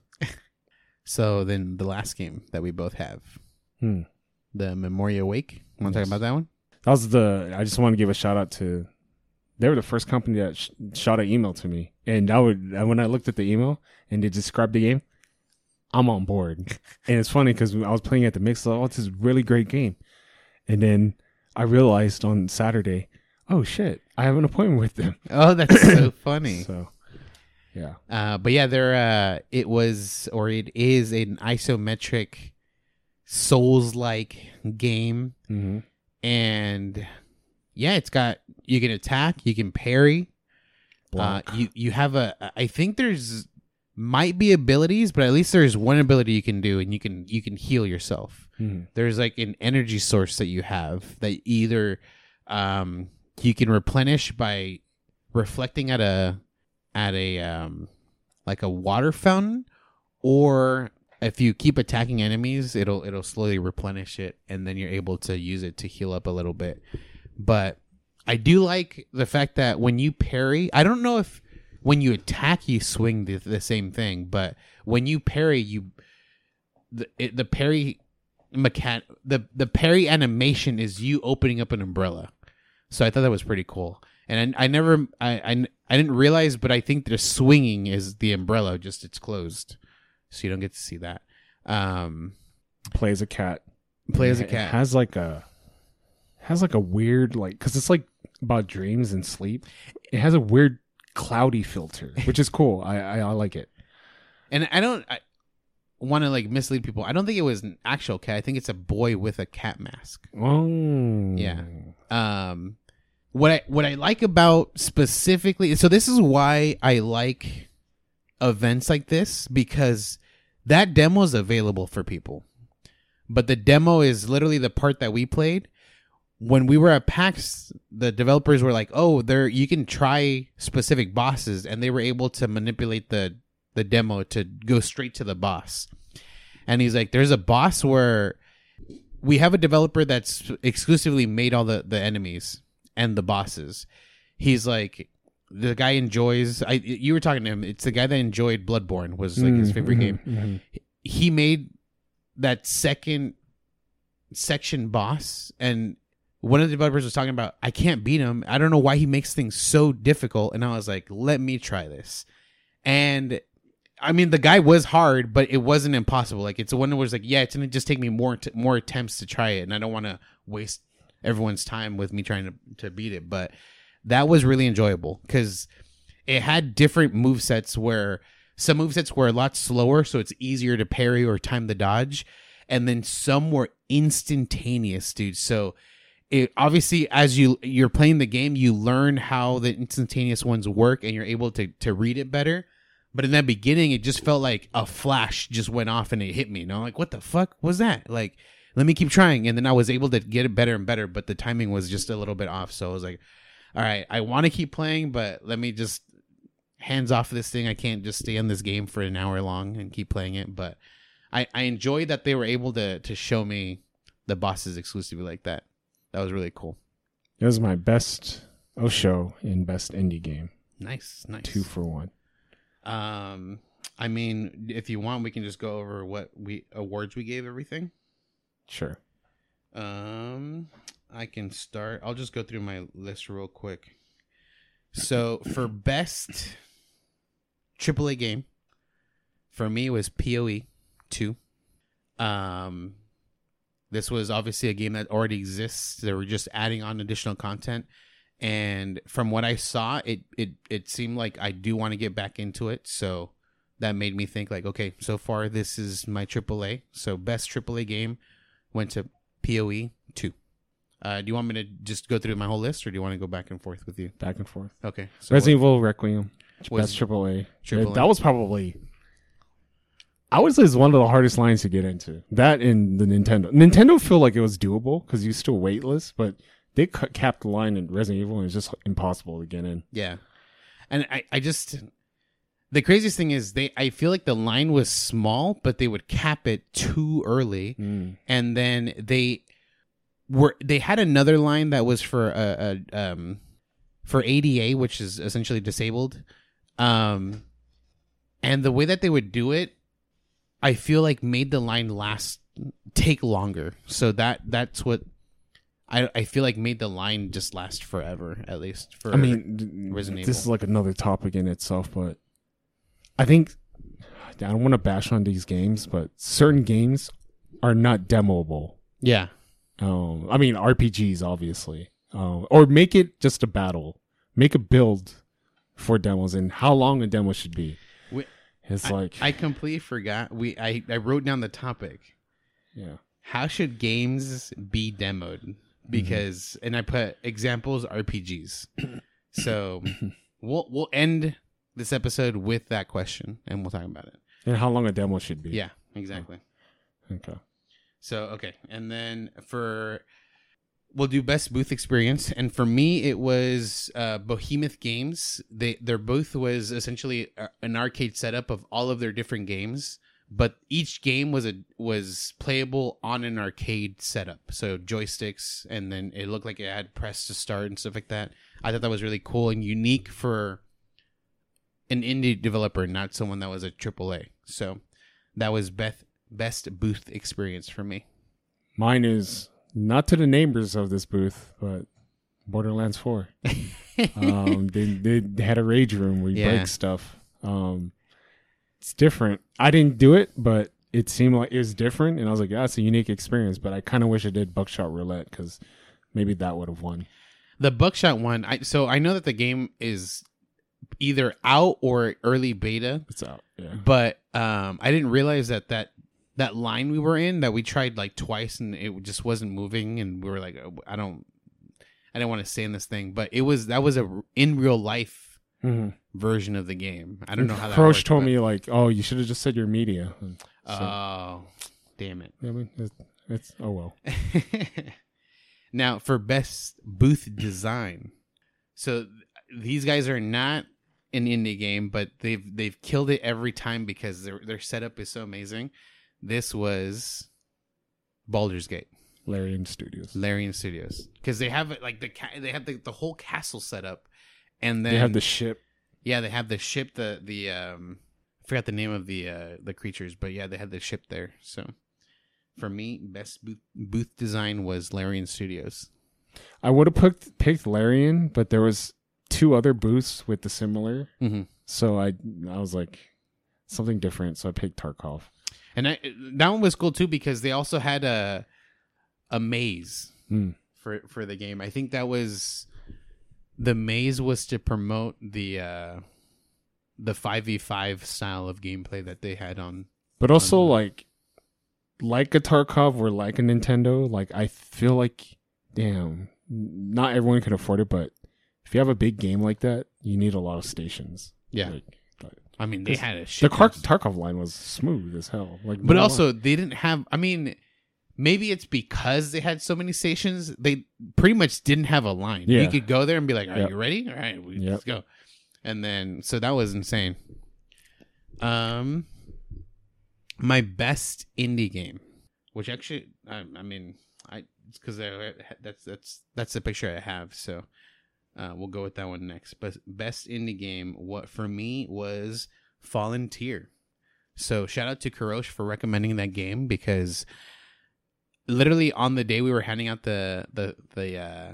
So then the last game that we both have, Hmm. the Memoria Wake. Want to Yes. talk about that one? That was the. I just want to give a shout out to. They were the first company that sh- shot an email to me, and I would when I looked at the email and they described the game, I'm on board. And it's funny because I was playing at the mix. Oh, it's this really great game, and then I realized on Saturday, oh shit, I have an appointment with them. Oh, that's so funny. So, yeah. Uh, but yeah, there. Uh, it was or it is an isometric Souls-like game, Mm-hmm. and yeah, it's got you can attack, you can parry. Uh, Block. you you have a. I think there's might be abilities, but at least there's one ability you can do, and you can you can heal yourself. Mhm. There's like an energy source that you have that either um, you can replenish by reflecting at a at a um, like a water fountain, or if you keep attacking enemies, it'll it'll slowly replenish it, and then you're able to use it to heal up a little bit. But I do like the fact that when you parry, I don't know if when you attack you swing the, the same thing, but when you parry, you the it, the parry mechan the the parry animation is you opening up an umbrella. So I thought that was pretty cool, and I, I never I, I I didn't realize, but I think the swinging is the umbrella, just it's closed, so you don't get to see that. Um, Play as a cat. play as a It cat. has like a has like a weird like because it's like about dreams and sleep. It has a weird cloudy filter, which is cool. I I, I like it. And I don't I want to like mislead people. I don't think it was an actual cat. I think it's a boy with a cat mask. Oh Yeah. Um, what I what I like about specifically, so this is why I like events like this, because that demo is available for people, but the demo is literally the part that we played. When we were at PAX, the developers were like, "Oh, there you can try specific bosses," and they were able to manipulate the the demo to go straight to the boss. And he's like, "There's a boss where we have a developer that's exclusively made all the, the enemies and the bosses." He's like, the guy enjoys. I you were talking to him. It's the guy that enjoyed Bloodborne, was like his favorite game. Mm-hmm. He made that second section boss, and one of the developers was talking about, I can't beat him. I don't know why he makes things so difficult. And I was like, let me try this. And I mean, the guy was hard, but it wasn't impossible. Like, it's one that was like, yeah, it's going to just take me more t- more attempts to try it. And I don't want to waste everyone's time with me trying to, to beat it. But that was really enjoyable because it had different movesets where some movesets were a lot slower, so it's easier to parry or time the dodge. And then some were instantaneous, dude. So it obviously, as you, you're playing the game, you learn how the instantaneous ones work and you're able to, to read it better. But in that beginning, it just felt like a flash just went off and it hit me. And I'm like, what the fuck was that? Like, let me keep trying. And then I was able to get it better and better, but the timing was just a little bit off. So I was like, all right, I want to keep playing, but let me just hands off this thing. I can't just stay in this game for an hour long and keep playing it. But I, I enjoyed that they were able to, to show me the bosses exclusively like that. That was really cool. It was my best Osho in best indie game. Nice, nice. Two for one. Um, I mean, if you want, we can just go over what we awards we gave everything. Sure. Um, I can start. I'll just go through my list real quick. So for best triple A game, for me it was P O E two. Um, this was obviously a game that already exists. They were just adding on additional content. And from what I saw, it, it, it seemed like I do want to get back into it. So that made me think like, okay, so far this is my triple A. So best triple A game went to P O E two. Uh, do you want me to just go through my whole list or do you want to go back and forth with you? Back and forth. Okay. So Resident Evil Requiem. was Best triple A. triple A. That was probably... I would say it's one of the hardest lines to get into. That and the Nintendo. Nintendo feel like it was doable because you still waitlist, but they cut, capped the line in Resident Evil and it's just impossible to get in. Yeah. And I, I just... The craziest thing is they. I feel like the line was small, but they would cap it too early. Mm. And then they were... They had another line that was for a, a um for A D A, which is essentially disabled. Um, and the way that they would do it, I feel like made the line last take longer. So that that's what I I feel like made the line just last forever, at least for I mean, Resident this Evil. is like another topic in itself, but I think I don't want to bash on these games, but certain games are not demoable. Yeah. Um, I mean, R P Gs, obviously. Um, or make it just a battle. Make a build for demos and how long a demo should be. We, It's I, like... I completely forgot. We I, I wrote down the topic. Yeah. How should games be demoed? Because mm-hmm. and I put examples R P Gs. So we'll we'll end this episode with that question and we'll talk about it. And how long a demo should be. Yeah, exactly. Oh. Okay. So okay, and then for we'll do best booth experience, and for me it was uh, Behemoth Games. They their booth was essentially a, an arcade setup of all of their different games, but each game was a was playable on an arcade setup. So joysticks, and then it looked like it had press to start and stuff like that. I thought that was really cool and unique for an indie developer, not someone that was a triple A. So that was Beth. Best booth experience for me. Mine is not to the neighbors of this booth, but Borderlands four. um, they, they they had a rage room where you Yeah. break stuff. Um, it's different. I didn't do it, but it seemed like it was different, and I was like, "Yeah, it's a unique experience." But I kind of wish I did Buckshot Roulette because maybe that would have won. The Buckshot one. I so I know that the game is either out or early beta, It's out. Yeah. but um, I didn't realize that that. That line we were in that we tried like twice and it just wasn't moving and we were like, oh, I don't, I didn't want to stay in this thing, but it was that was a in real life Mm-hmm. version of the game. I don't know how that Croach worked, told but- me like, "Oh, you should have just said your media." So, Oh, damn it! I mean, it's, it's oh well. Now for best booth design, so th- these guys are not an indie game, but they've they've killed it every time because their their setup is so amazing. This was Baldur's Gate, Larian Studios. Larian Studios, because they have it like the ca- they have the, the whole castle set up, and then They have the ship. yeah they have the ship the the um I forgot the name of the uh the creatures, but yeah they had the ship there. So for me, best booth, booth design was Larian Studios. I would have picked picked Larian, but there was two other booths with the similar. Mm-hmm. So I I was like something different. So I picked Tarkov. And I, that one was cool too because they also had a a maze Mm. for for the game. I think that was the maze was to promote the uh, the five v five style of gameplay that they had on. But also on the, like like a Tarkov or like a Nintendo, like I feel like damn, not everyone can afford it, but if you have a big game like that, you need a lot of stations. Yeah. Like, but I mean, they had a shit. the Car- Tarkov line was smooth as hell. Like, but no also lie. they didn't have. I mean, maybe it's because they had so many stations. They pretty much didn't have a line. Yeah. You could go there and be like, "Are Yep. you ready? All right, we, Yep. let's go." And then, so that was insane. Um, my best indie game, which actually, I, I mean, I it's because that's that's that's the picture I have. So. Uh, we'll go with that one next. But best indie game, what for me was Fallen Tier. So shout out to Kurosh for recommending that game because literally on the day we were handing out the the the uh,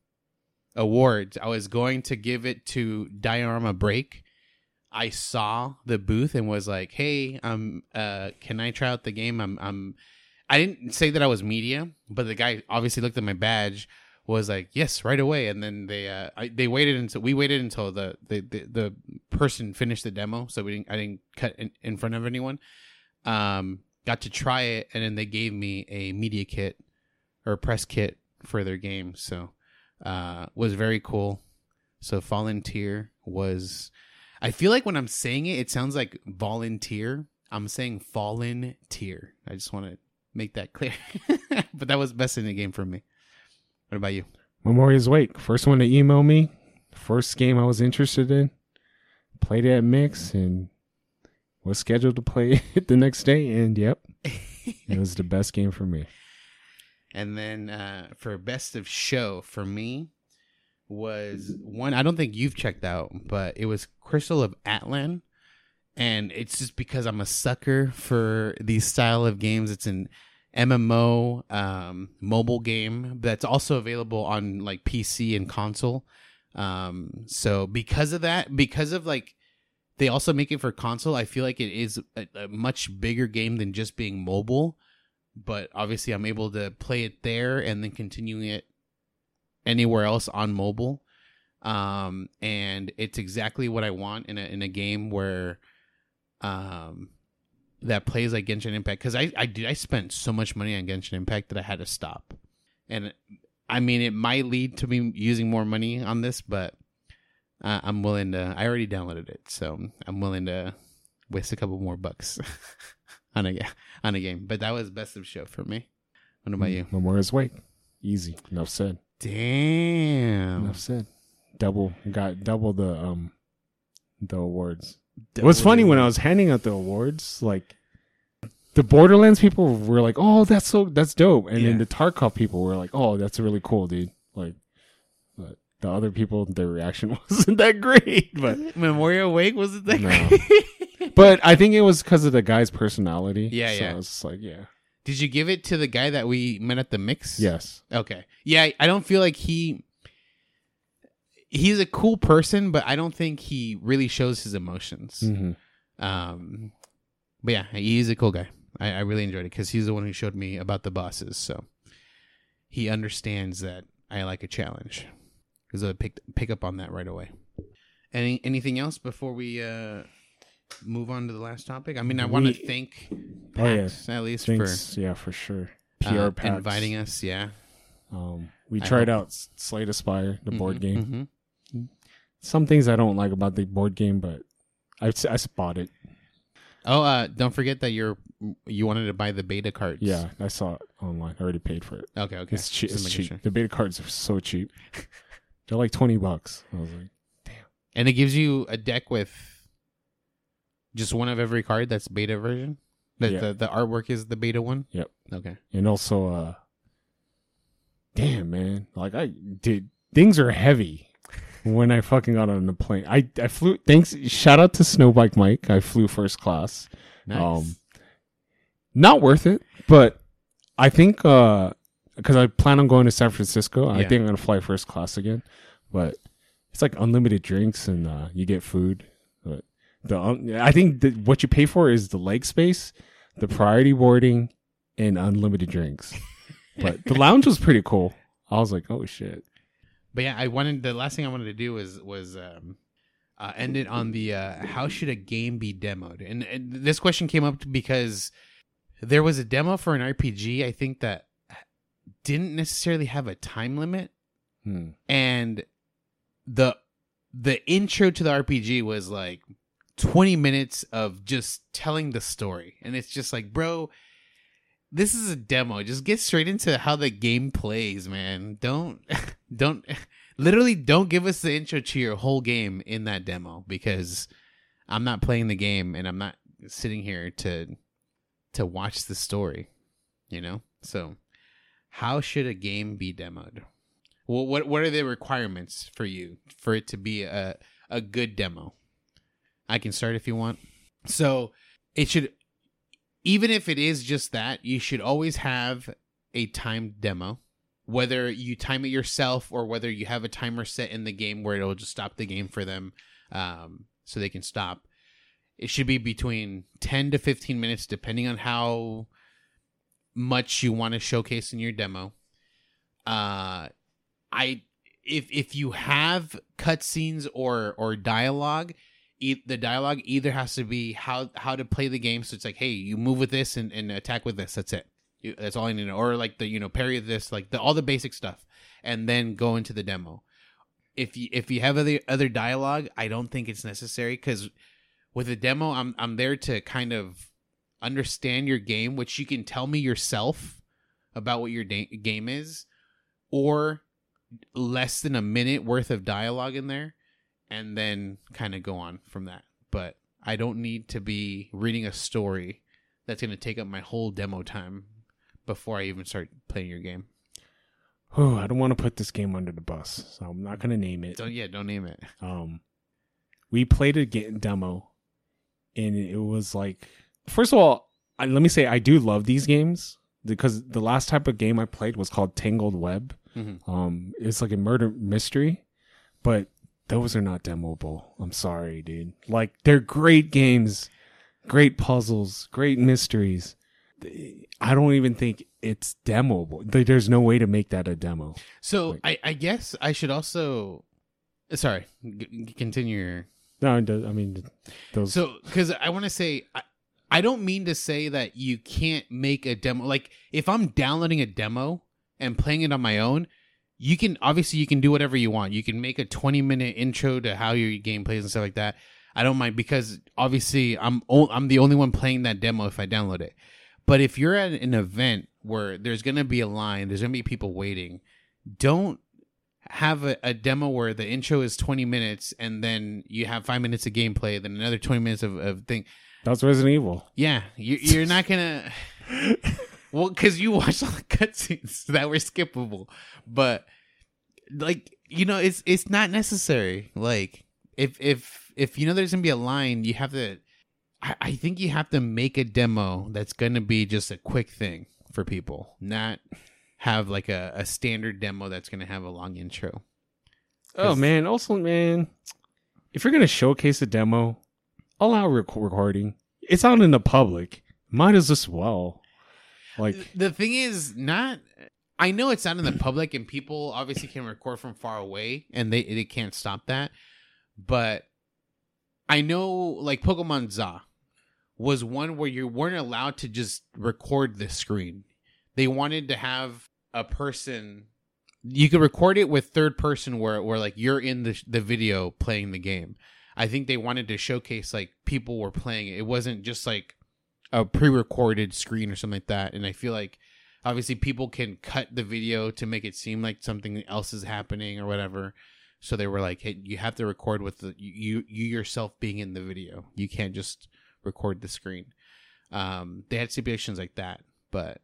awards, I was going to give it to Diorama Break. I saw the booth and was like, "Hey, um, uh, can I try out the game?" I'm, I'm, I didn't say that I was media, but the guy obviously looked at my badge. Was like yes right away, and then they uh I, they waited until we waited until the, the the the person finished the demo, so we didn't I didn't cut in, in front of anyone. Um, got to try it, and then they gave me a media kit or a press kit for their game, so uh was very cool. So Fallen Tier was, I feel like when I'm saying it, it sounds like volunteer. I'm saying Fallen Tier. I just want to make that clear, but that was best in the game for me. What about you? Memoria's Wake, first one to email me, first game I was interested in. Played it at Mix and was scheduled to play it the next day, and yep, it was the best game for me. And then uh, for best of show for me was one I don't think you've checked out, but it was Crystal of Atlan, and it's just because I'm a sucker for these style of games. It's an M M O um, mobile game that's also available on like P C and console. Um, so because of that, because of like they also make it for console, I feel like it is a, a much bigger game than just being mobile. But obviously, I'm able to play it there and then continuing it anywhere else on mobile. Um, and it's exactly what I want in a in a game where um. that plays like Genshin Impact, because I I did I spent so much money on Genshin Impact that I had to stop, and I mean it might lead to me using more money on this, but uh, I'm willing to. I already downloaded it, so I'm willing to waste a couple more bucks on a on a game. But that was best of show for me. What about you? Memoria's Wake, easy. Enough said. Damn. Enough said. Double got double the um the awards. It was funny when I was handing out the awards, like the Borderlands people were like, "Oh, that's so that's dope," and Yeah. then the Tarkov people were like, "Oh, that's really cool, dude." Like, but the other people, their reaction wasn't that great. But Memorial Wake wasn't that No. great? but I think it was because of the guy's personality. Yeah, so yeah. I was just like, yeah, Did you give it to the guy that we met at the mix? yes, Okay. Yeah, I don't feel like he he's a cool person, but I don't think he really shows his emotions. hmm Um, but yeah, he's a cool guy. I, I really enjoyed it because he's the one who showed me about the bosses. So he understands that I like a challenge. Because I picked pick up on that right away. Any anything else before we uh, move on to the last topic? I mean, I want to We- thank Oh, yeah. PAX at least Thanks, yeah, for sure. for P R uh, packs. inviting us. Yeah, Um, we I tried hope- out S- Slay Aspire, the board Mhm, game. mhm. Some things I don't like about the board game, but I I spot it. Oh, uh, don't forget that you're you wanted to buy the beta cards. Yeah, I saw it online. I already paid for it. Okay. Okay. It's cheap. Just It's making cheap. sure. The beta cards are so cheap. They're like twenty bucks. I was like, And it gives you a deck with just one of every card. That's beta version. The Yeah. the, the artwork is the beta one. Yep. Okay. and also, uh, damn man, like I did. Things are heavy when I fucking got on the plane. I I flew. Thanks. Shout out to Snowbike Mike. I flew first class. Nice. Um, Not worth it, but I think uh, because I plan on going to San Francisco. I Yeah. think I'm gonna fly first class again, but it's like unlimited drinks and uh, you get food. But the um, I think that what you pay for is the leg space, the priority boarding, and unlimited drinks. But the lounge was pretty cool. I was like, oh shit. But yeah, I wanted the last thing I wanted to do was was um, uh, end it on the uh, how should a game be demoed? And, and this question came up because there was a demo for an R P G. I think that didn't necessarily have a time limit, Hmm. and the the intro to the R P G was like twenty minutes of just telling the story, and it's just like, bro, this is a demo. Just get straight into how the game plays, man. Don't don't literally don't give us the intro to your whole game in that demo, because I'm not playing the game and I'm not sitting here to to watch the story, you know? So how should a game be demoed? Well, what what are the requirements for you for it to be a a good demo? I can start if you want. So it should, even if it is just that, you should always have a timed demo, whether you time it yourself or whether you have a timer set in the game where it'll just stop the game for them, um, so they can stop. It should be between ten to fifteen minutes, depending on how much you want to showcase in your demo. Uh, I if if you have cutscenes or or dialogue, e- the dialogue either has to be how how to play the game. So it's like, hey, you move with this and, and attack with this. That's it. You, that's all I need to know. Or like the you know parry this, like the all the basic stuff, and then go into the demo. If you if you have other other dialogue, I don't think it's necessary, because with a demo, I'm I'm there to kind of understand your game, which you can tell me yourself about what your da- game is, or less than a minute worth of dialogue in there, and then kind of go on from that. But I don't need to be reading a story that's going to take up my whole demo time before I even start playing your game. Oh, I don't want to put this game under the bus, so I'm not gonna name it. Don't yeah, don't name it. Um, we played a game demo, and it was like, first of all, I, let me say I do love these games, because the last type of game I played was called Tangled Web. Mm-hmm. Um, it's like a murder mystery, but those are not demoable. I'm sorry, dude. Like, they're great games, great puzzles, great mysteries. I don't even think it's demoable. There's no way to make that a demo. So Like- I, I guess I should also. Sorry, g- continue. Your... No, it does- I mean, those. So, because I want to say, I, I don't mean to say that you can't make a demo. Like, if I'm downloading a demo and playing it on my own, you can, obviously, you can do whatever you want. You can make a twenty minute intro to how your game plays and stuff like that. I don't mind, because obviously I'm o- I'm the only one playing that demo if I download it. But if you're at an event where there's going to be a line, there's going to be people waiting, don't have a, a demo where the intro is twenty minutes and then you have five minutes of gameplay, then another twenty minutes of, of thing. That's Resident Evil. Yeah, you, you're not going to... Well, because you watched all the cutscenes that were skippable. But, like, you know, it's it's not necessary. Like, if if if you know there's going to be a line, you have to... I, I think you have to make a demo that's going to be just a quick thing for people, not have like a, a standard demo that's going to have a long intro. Oh man, also man, if you're gonna showcase a demo, allow rec- recording. It's out in the public. Might as as well. Like, The thing is, not. I know it's out in the public, and people obviously can record from far away, and they they can't stop that. But I know, like Pokemon Z was one where you weren't allowed to just record the screen. They wanted to have a person. You could record it with third person, where where like you're in the the video playing the game. I think they wanted to showcase like people were playing it. It wasn't just like a pre-recorded screen or something like that. And I feel like obviously people can cut the video to make it seem like something else is happening or whatever. So they were like, hey, you have to record with the, you you yourself being in the video. You can't just record the screen. Um, they had stipulations like that, but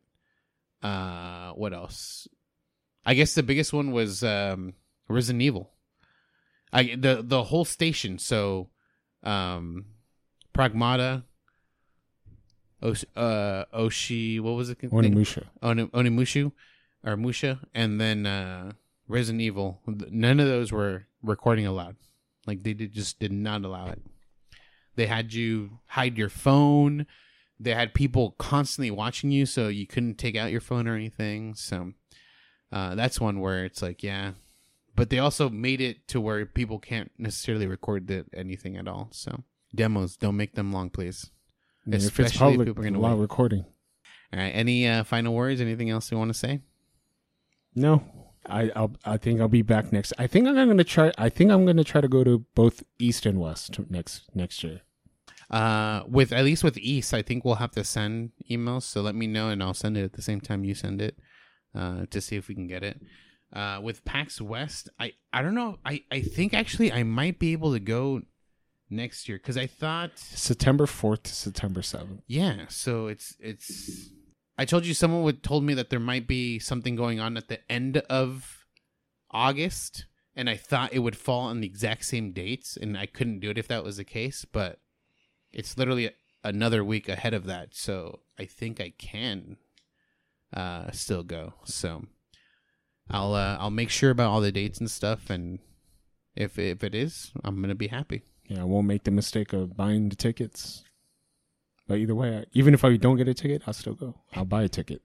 uh, what else? I guess the biggest one was um, Resident Evil. I the the whole station. So, um, Pragmata, Osh, uh, Oshi, what was it? Onimusha. Oni, Onimushu, or Musha, and then uh, Resident Evil. None of those were recording allowed. Like, they did, just did not allow it. They had you hide your phone. They had people constantly watching you, so you couldn't take out your phone or anything. So uh, that's one where it's like, yeah. But they also made it to where people can't necessarily record the, anything at all. So demos, don't make them long, please. Yeah, Especially if it's public, if people are going to a lot wait. of recording. All right. Any uh, final words? Anything else you want to say? No, I I'll, I think I'll be back next. I think I'm gonna try. I think I'm gonna try to go to both East and West next next year. Uh, with at least with East, I think we'll have to send emails. So let me know, and I'll send it at the same time you send it, uh, to see if we can get it. Uh, with PAX West, I I don't know. I I think actually I might be able to go next year because I thought September fourth to September seventh. yeah. So it's it's. I told you someone would told me that there might be something going on at the end of August, and I thought it would fall on the exact same dates, and I couldn't do it if that was the case, but it's literally another week ahead of that, so I think I can uh, still go. So I'll uh, I'll make sure about all the dates and stuff, and if if it is, I'm gonna be happy. Yeah, I won't make the mistake of buying the tickets. But either way, I, even if I don't get a ticket, I'll still go. I'll buy a ticket.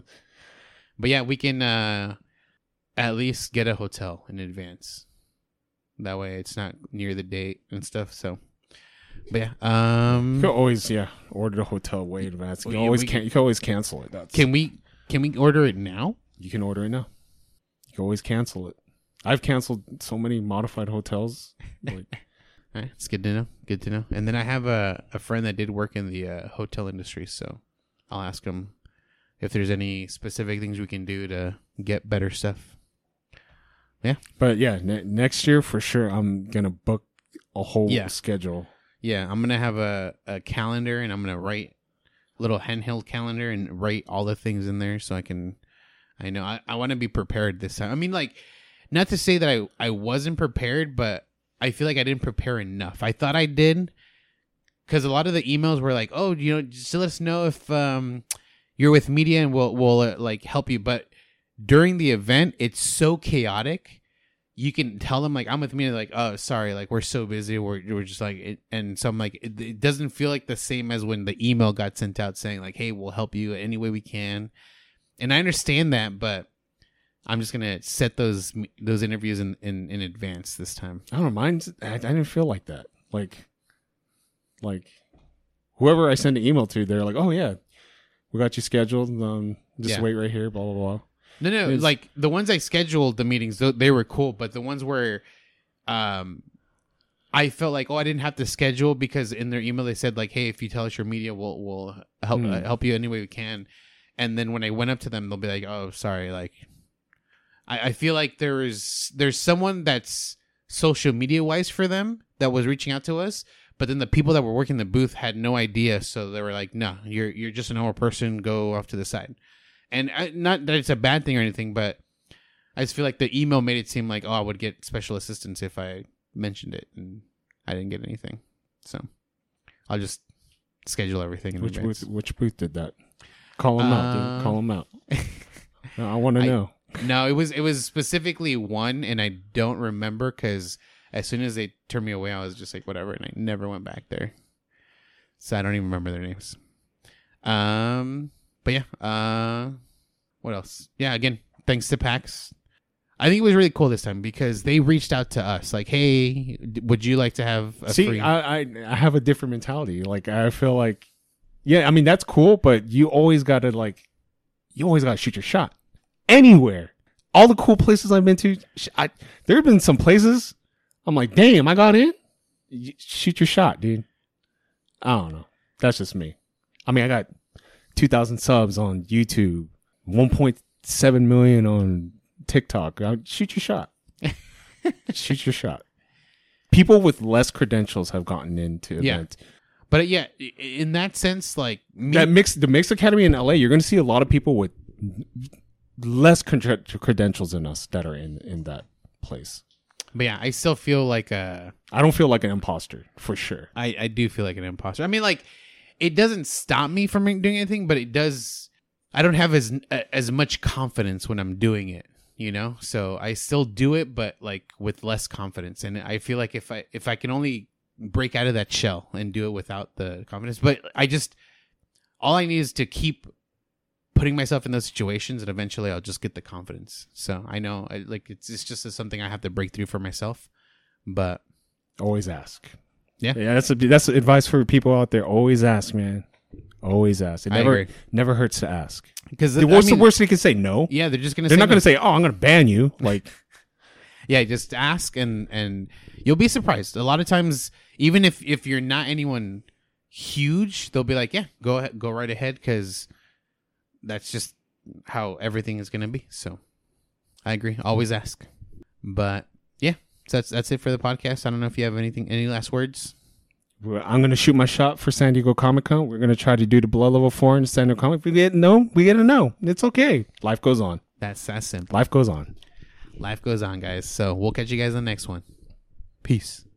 But yeah, we can uh, at least get a hotel in advance. That way, it's not near the date and stuff. So, but yeah, um, You can always yeah order the hotel way in advance. You can We- always we- can you can always cancel it. That's can we can we order it now? you can order it now. You can always cancel it. I've canceled so many modified hotels. Like, All right, it's good to know. Good to know. And then I have a, a friend that did work in the uh, hotel industry, so I'll ask him if there's any specific things we can do to get better stuff. Yeah. but yeah, ne- next year for sure, I'm gonna book a whole Yeah. schedule. Yeah, I'm going to have a, a calendar, and I'm going to write a little handheld calendar and write all the things in there so I can, I know, I, I want to be prepared this time. I mean, like, not to say that I, I wasn't prepared, but I feel like I didn't prepare enough. I thought I did, because a lot of the emails were like, "Oh, you know, just let us know if um, you're with media, and we'll we'll uh, like help you." But during the event, it's so chaotic. You can tell them like, "I'm with media," like, "Oh, sorry, like we're so busy. We're we're just like," it, and so I'm like, it, it doesn't feel like the same as when the email got sent out saying like, "Hey, we'll help you any way we can." And I understand that, but I'm just gonna set those those interviews in, in, in advance this time. I don't know. Mine's I, I didn't feel like that. Like, like whoever I send an email to, they're like, "Oh yeah, we got you scheduled. Um, just Yeah. wait right here." Blah blah blah. No, no, It's- like the ones I scheduled the meetings, tho- they were cool, but the ones where, um, I felt like, oh, I didn't have to schedule because in their email they said like, "Hey, if you tell us your media, we'll we'll help Hmm. uh, help you any way we can." And then when I went up to them, they'll be like, "Oh, sorry, like." I, I feel like there is there's someone that's social media wise for them that was reaching out to us, but then the people that were working the booth had no idea, so they were like, "No, you're you're just a normal person. Go off to the side." And I, not that it's a bad thing or anything, but I just feel like the email made it seem like, oh, I would get special assistance if I mentioned it, and I didn't get anything. So I'll just schedule everything in Which advance. booth? Which booth did that? Call them out. Uh, Dude. Call them out. No, I want to I- know. No, it was it was specifically one, and I don't remember because as soon as they turned me away, I was just like, whatever, and I never went back there. So I don't even remember their names. Um, but yeah. Uh, what else? Yeah, again, thanks to PAX. I think it was really cool this time because they reached out to us like, "Hey, d- would you like to have a See, free?" I, I I have a different mentality. Like I feel like, yeah, I mean that's cool, but you always gotta like, you always gotta shoot your shot anywhere. All the cool places I've been to, sh- I, there have been some places I'm like, damn, I got in. You shoot your shot, dude. I don't know. That's just me. I mean, I got two thousand subs on YouTube, one point seven million on TikTok. I, shoot your shot. Shoot your shot. People with less credentials have gotten into Yeah. events. But yeah, i- in that sense, like me, That mix, the Mix Academy in L A, you're going to see a lot of people with less cred- credentials than us that are in, in that place. but yeah, I still feel like uh I don't feel like an imposter for sure. I, I do feel like an imposter. I mean, like, it doesn't stop me from doing anything, but it does. I don't have as as much confidence when I'm doing it, you know. So I still do it, but like with less confidence. And I feel like if I if I can only break out of that shell and do it without the confidence, but I just all I need is to keep putting myself in those situations, and eventually I'll just get the confidence. So I know, I, like it's it's just something I have to break through for myself. But always ask. Yeah, yeah. That's a, that's advice for people out there. Always ask, man. Always ask. It I never agree. never hurts to ask. Because what's I mean, the worst they can say? No. Yeah, they're just gonna. They're say not gonna no. say, "Oh, I'm gonna ban you." Like, yeah, just ask, and and you'll be surprised. A lot of times, even if if you're not anyone huge, they'll be like, "Yeah, go ahead, go right ahead," because that's just how everything is gonna be. So, I agree. Always ask. But yeah, so that's that's it for the podcast. I don't know if you have anything, any last words. I'm gonna shoot my shot for San Diego Comic Con. We're gonna try to do the blood level four in San Diego Comic. If we get no, we get a no. It's okay. Life goes on. That's that's simple. Life goes on. Life goes on, guys. So we'll catch you guys on the next one. Peace.